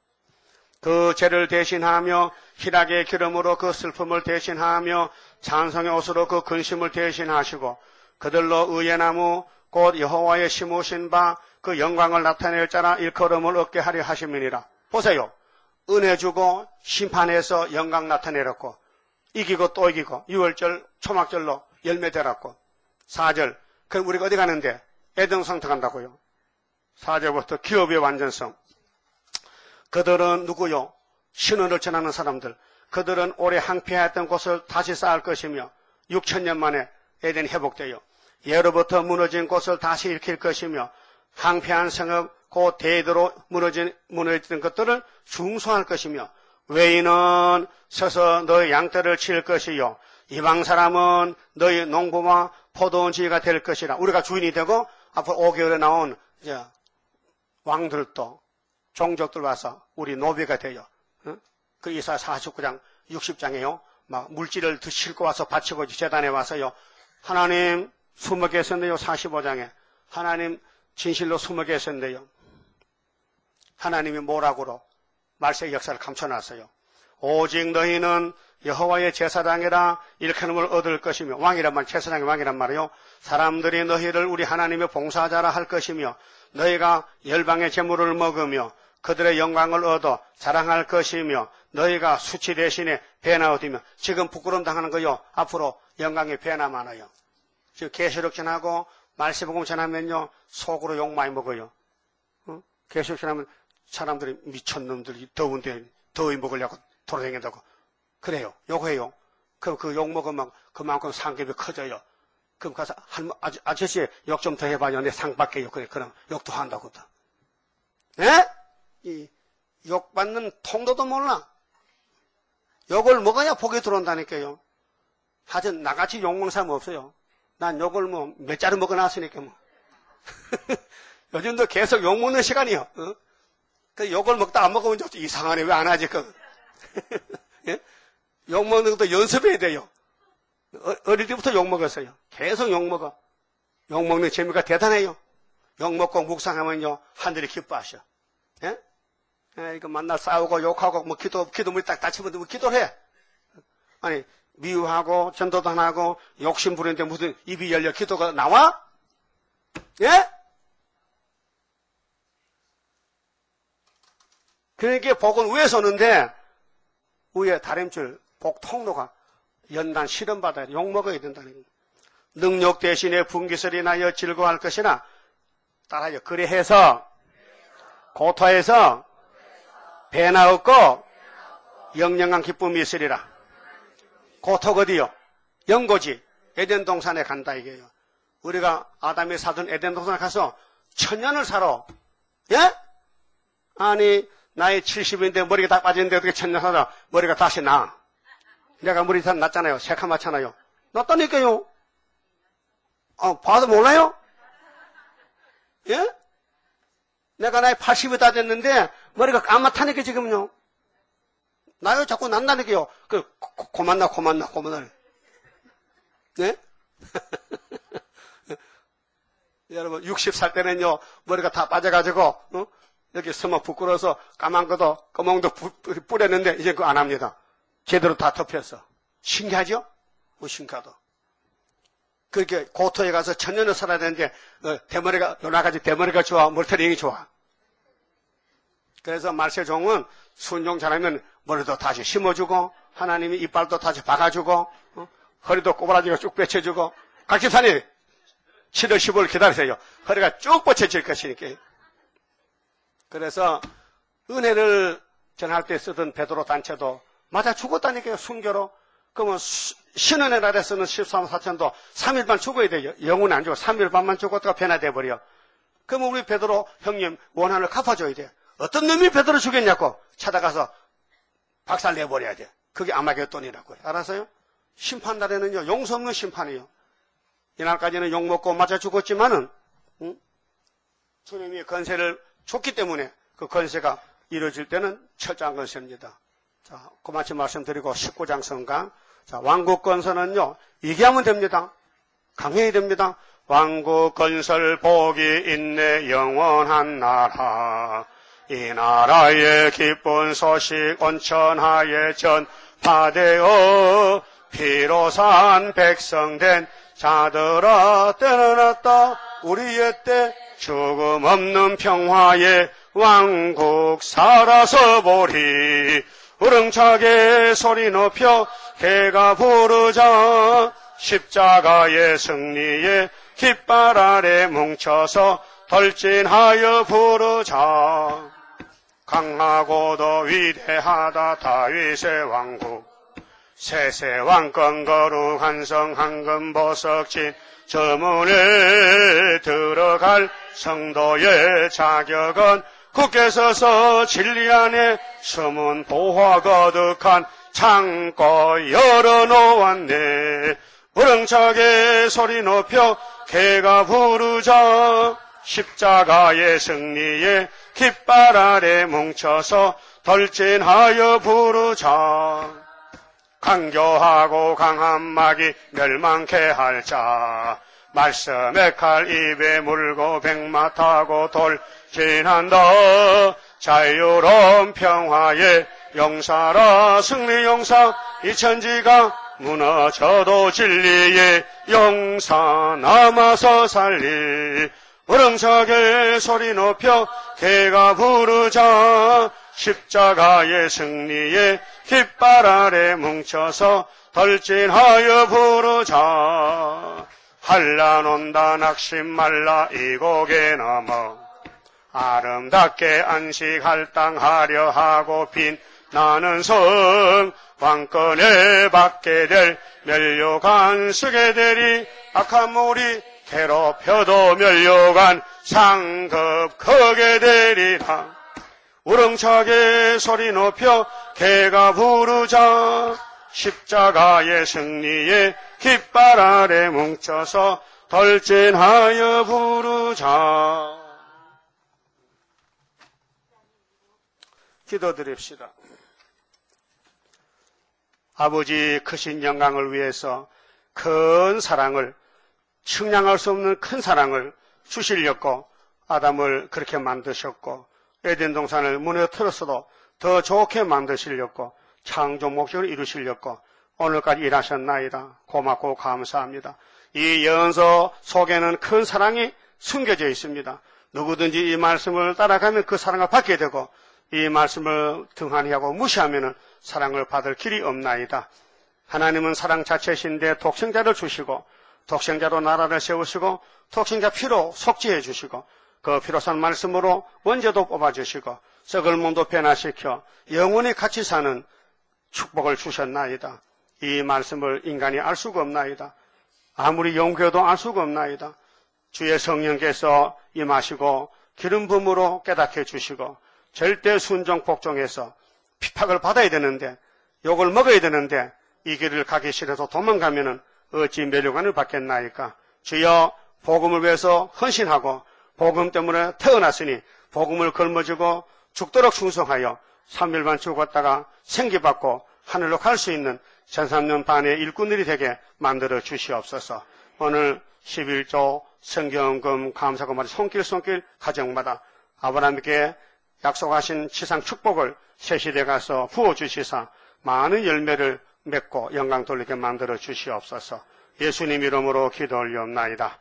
그 죄를 대신하며 희락의 기름으로 그 슬픔을 대신하며 찬송의 옷으로 그 근심을 대신하시고 그들로 의의 나무 곧 여호와의 심으신 바 그 영광을 나타낼 자라 일컬음을 얻게 하려 하심이니라. 보세요. 은혜 주고 심판해서 영광 나타내렸고 이기고 또 이기고 유월절 초막절로 열매 되었고 사 절 그럼 우리가 어디 가는데? 에덴성 들어간다고요. 사 절부터 기업의 완전성. 그들은 누구요? 신원을 전하는 사람들. 그들은 오래 항폐했던 곳을 다시 쌓을 것이며 육천 년 만에 에덴이 회복되어 예로부터 무너진 곳을 다시 일으킬 것이며 항폐한 성읍 곧 대대로 무너진, 무너진 것들을 중수할 것이며 외인은 서서 너의 양떼를 칠 것이요 이방 사람은 너의 농부와 포도원지가 될 것이라. 우리가 주인이 되고 앞으로 오 개월에 나온 이제 왕들도 종족들 와서 우리 노비가 돼요. 어? 그 이사 사십구 장 육십 장에요. 막 물질을 싣고 와서 바치고 제단에 와서요. 하나님 스무 개 했었는데요. 사십오 장에 하나님 진실로 스무 개 했었는데요. 하나님이 뭐라고로 말세의 역사를 감춰놨어요. 오직 너희는 여호와의 제사장이라 일컬음을 얻을 것이며 왕이란 말 제사장의 왕이란 말이요. 사람들이 너희를 우리 하나님의 봉사자라 할 것이며 너희가 열방의 재물을 먹으며 그들의 영광을 얻어 자랑할 것이며 너희가 수치 대신에 배나 얻으며 지금 부끄러움 당하는 거요. 앞으로 영광의 배나 많아요. 지금 계시록 전하고 말세복음 전하면요 속으로 욕 많이 먹어요. 어? 계시록 전하면 사람들이 미쳤놈들이 더운데 더위 먹으려고 돌아다닌다고 그래요. 욕해요. 그럼 그 욕 먹으면 그만큼 상급이 커져요. 그럼 가서 한 아저, 아저씨 욕 좀 더 해봐요. 내 상 받게요. 그래 그럼 욕도 한다고 다. 예? 이 욕 받는 통도도 몰라. 욕을 먹어야 복이 들어온다니까요. 하여튼 나같이 욕 먹는 사람 없어요. 난 욕을 뭐 몇 자루 먹어놨으니까 뭐. 요즘도 계속 욕 먹는 시간이요. 어? 그 욕을 먹다 안 먹으면 좀 이상하네. 왜 안 하지? 그. 예? 욕 먹는 것도 연습해야 돼요. 어, 어릴 때부터 욕 먹었어요. 계속 욕 먹어. 욕 먹는 재미가 대단해요. 욕 먹고 묵상하면요 하늘이 기뻐하셔. 예? 예, 이거 만나 싸우고 욕하고 뭐 기도 기도 물이 딱 다치면 뭐 기도를 해. 아니 미워하고 전도도 안 하고 욕심 부리는데 무슨 입이 열려 기도가 나와? 예? 그러니까 복은 위에서 오는데 위에 다림줄 복 통로가 연단 실험받아야 욕먹어야 된다는 거예요. 능력 대신에 분기설이 나여 즐거워할 것이나 따라요. 그래해서 고토에서 배나 얻고 영영한 기쁨이 있으리라. 고토가 어디요? 영고지 에덴 동산에 간다 이게요. 우리가 아담이 살던 에덴 동산에 가서 천년을 살아. 예? 아니 나이 칠십인데 머리가 다 빠졌는데 어떻게 천년 살아 머리가 다시 나. 내가 머리 다 났잖아요. 새카맣잖아요. 났다니까요. 어, 봐도 몰라요? 예? 내가 나이 팔십이 다 됐는데 머리가 까맣다니까 지금요. 나요 자꾸 난다니까요. 그 고, 고만나 고만나 고만나. 예? 여러분 육십 살 때는요 머리가 다 빠져가지고 어? 여기 서막 부끄러워서 까만 것도 검은도 뿌렸는데 이제 그거 안 합니다. 제대로 다 덮였어. 신기하죠? 뭐 신기하다. 그렇게 고토에 가서 천년을 살아야 되는데 어, 대머리가 요나가지 대머리가 좋아 머리털이 좋아. 그래서 말세종은 순종 잘하면 머리도 다시 심어주고 하나님이 이빨도 다시 박아주고 어? 허리도 꼬부라지가 쭉 뻗쳐주고 각집사님 칠월 십오일 기다리세요. 허리가 쭉 뻗쳐질 것이니까. 그래서 은혜를 전할 때 쓰던 베드로 단체도 맞아 죽었다니까요. 순교로. 그러면 신은의 날에서는 십삼 사천도 삼 일반 죽어야 돼요. 영혼이 안 죽어. 삼 일 반만 죽었다가 변화돼 버려. 그러면 우리 베드로 형님 원한을 갚아줘야 돼. 어떤 놈이 베드로 죽였냐고 찾아가서 박살 내버려야 돼. 그게 아마겟돈이라고 해요. 알았어요? 심판날에는요, 용서 없는 심판이에요. 이날까지는 욕먹고 맞아 죽었지만은, 응? 주님이 건세를 줬기 때문에 그 건세가 이루어질 때는 철저한 건세입니다. 자, 그만치 말씀드리고 십구 장 성강. 자, 왕국 건설은요, 얘기하면 됩니다. 강해야 됩니다. 왕국 건설 복이 있네 영원한 나라. 이 나라의 기쁜 소식 온천하에 전파되어 피로 산 백성된 자들아 때는 왔다 우리의 때 죽음 없는 평화의 왕국 살아서 보리. 우렁차게 소리 높여 개가 부르자. 십자가의 승리에 깃발 아래 뭉쳐서 돌진하여 부르자. 강하고도 위대하다 다윗의 왕국. 세세왕 건거룩한 성 황금 보석진 저 문에 들어갈 성도의 자격은 굳게 서서 진리 안에 숨은 보화 거득한 창고 열어놓았네. 우렁차게 소리 높여 개가 부르자. 십자가의 승리에 깃발 아래 뭉쳐서 돌진하여 부르자. 강교하고 강한 마귀 멸망케 할 자. 말씀의 칼 입에 물고 백마 타고 돌진한다. 자유로운 평화의 용사라 승리 용사. 이 천지가 무너져도 진리의 용사 남아서 살리. 우렁차게 소리 높여 개가 부르자. 십자가의 승리에 깃발 아래 뭉쳐서 돌진하여 부르자. 한란온다 낙심 말라 이 고개 넘어 아름답게 안식할 땅 하려 하고 빛나는 성. 왕권에 받게 될 멸류관 쓰게 되리. 악한 무리 괴롭혀도 멸류관 상급 크게 되리라. 우렁차게 소리 높여 개가 부르자. 십자가의 승리에 깃발 아래 뭉쳐서 돌진하여 부르자. 기도드립시다. 아버지 크신 영광을 위해서 큰 사랑을, 측량할 수 없는 큰 사랑을 주시려고 아담을 그렇게 만드셨고 에덴 동산을 무너뜨렸어도 더 좋게 만드시려고 창조 목적을 이루시려고 오늘까지 일하셨나이다. 고맙고 감사합니다. 이 예언서 속에는 큰 사랑이 숨겨져 있습니다. 누구든지 이 말씀을 따라가면 그 사랑을 받게 되고 이 말씀을 등한히 하고 무시하면 사랑을 받을 길이 없나이다. 하나님은 사랑 자체이신데 독생자를 주시고 독생자로 나라를 세우시고 독생자 피로 속죄해 주시고 그 피로 산 말씀으로 원죄도 뽑아주시고 썩을 몸도 변화시켜 영원히 같이 사는 축복을 주셨나이다. 이 말씀을 인간이 알 수가 없나이다. 아무리 연구해도 알 수가 없나이다. 주의 성령께서 임하시고 기름 부음으로 깨닫게 해주시고 절대 순종 복종해서 핍박을 받아야 되는데 욕을 먹어야 되는데 이 길을 가기 싫어서 도망가면은 어찌 멸류관을 받겠나이까. 주여 복음을 위해서 헌신하고 복음 때문에 태어났으니 복음을 걸머쥐고 죽도록 충성하여 삼 일반 죽었다가 생기받고 하늘로 갈 수 있는 천삼 년 반의 일꾼들이 되게 만들어 주시옵소서. 오늘 십일 조 성경금 감사금마다 손길 손길 가정마다 아브라함께 약속하신 지상 축복을 새 시대에 가서 부어주시사 많은 열매를 맺고 영광 돌리게 만들어 주시옵소서. 예수님 이름으로 기도 올리옵나이다.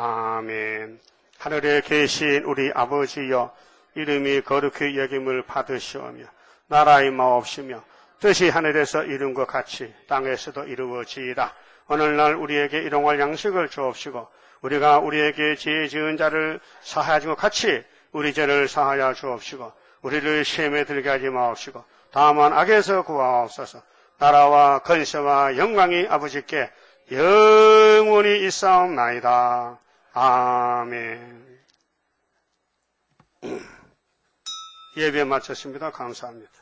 아멘. 하늘에 계신 우리 아버지여, 이름이 거룩히 여김을 받으시오며 나라의 마옵시며 뜻이 하늘에서 이룬 것 같이 땅에서도 이루어지이다. 오늘날 우리에게 일용할 양식을 주옵시고 우리가 우리에게 죄 지은 자를 사하여 준 것 같이 우리 죄를 사하여 주옵시고 우리를 시험에 들게 하지 마옵시고 다만 악에서 구하옵소서. 나라와 건세와 영광이 아버지께 영원히 있사옵나이다. 아멘. 예배 마쳤습니다. 감사합니다.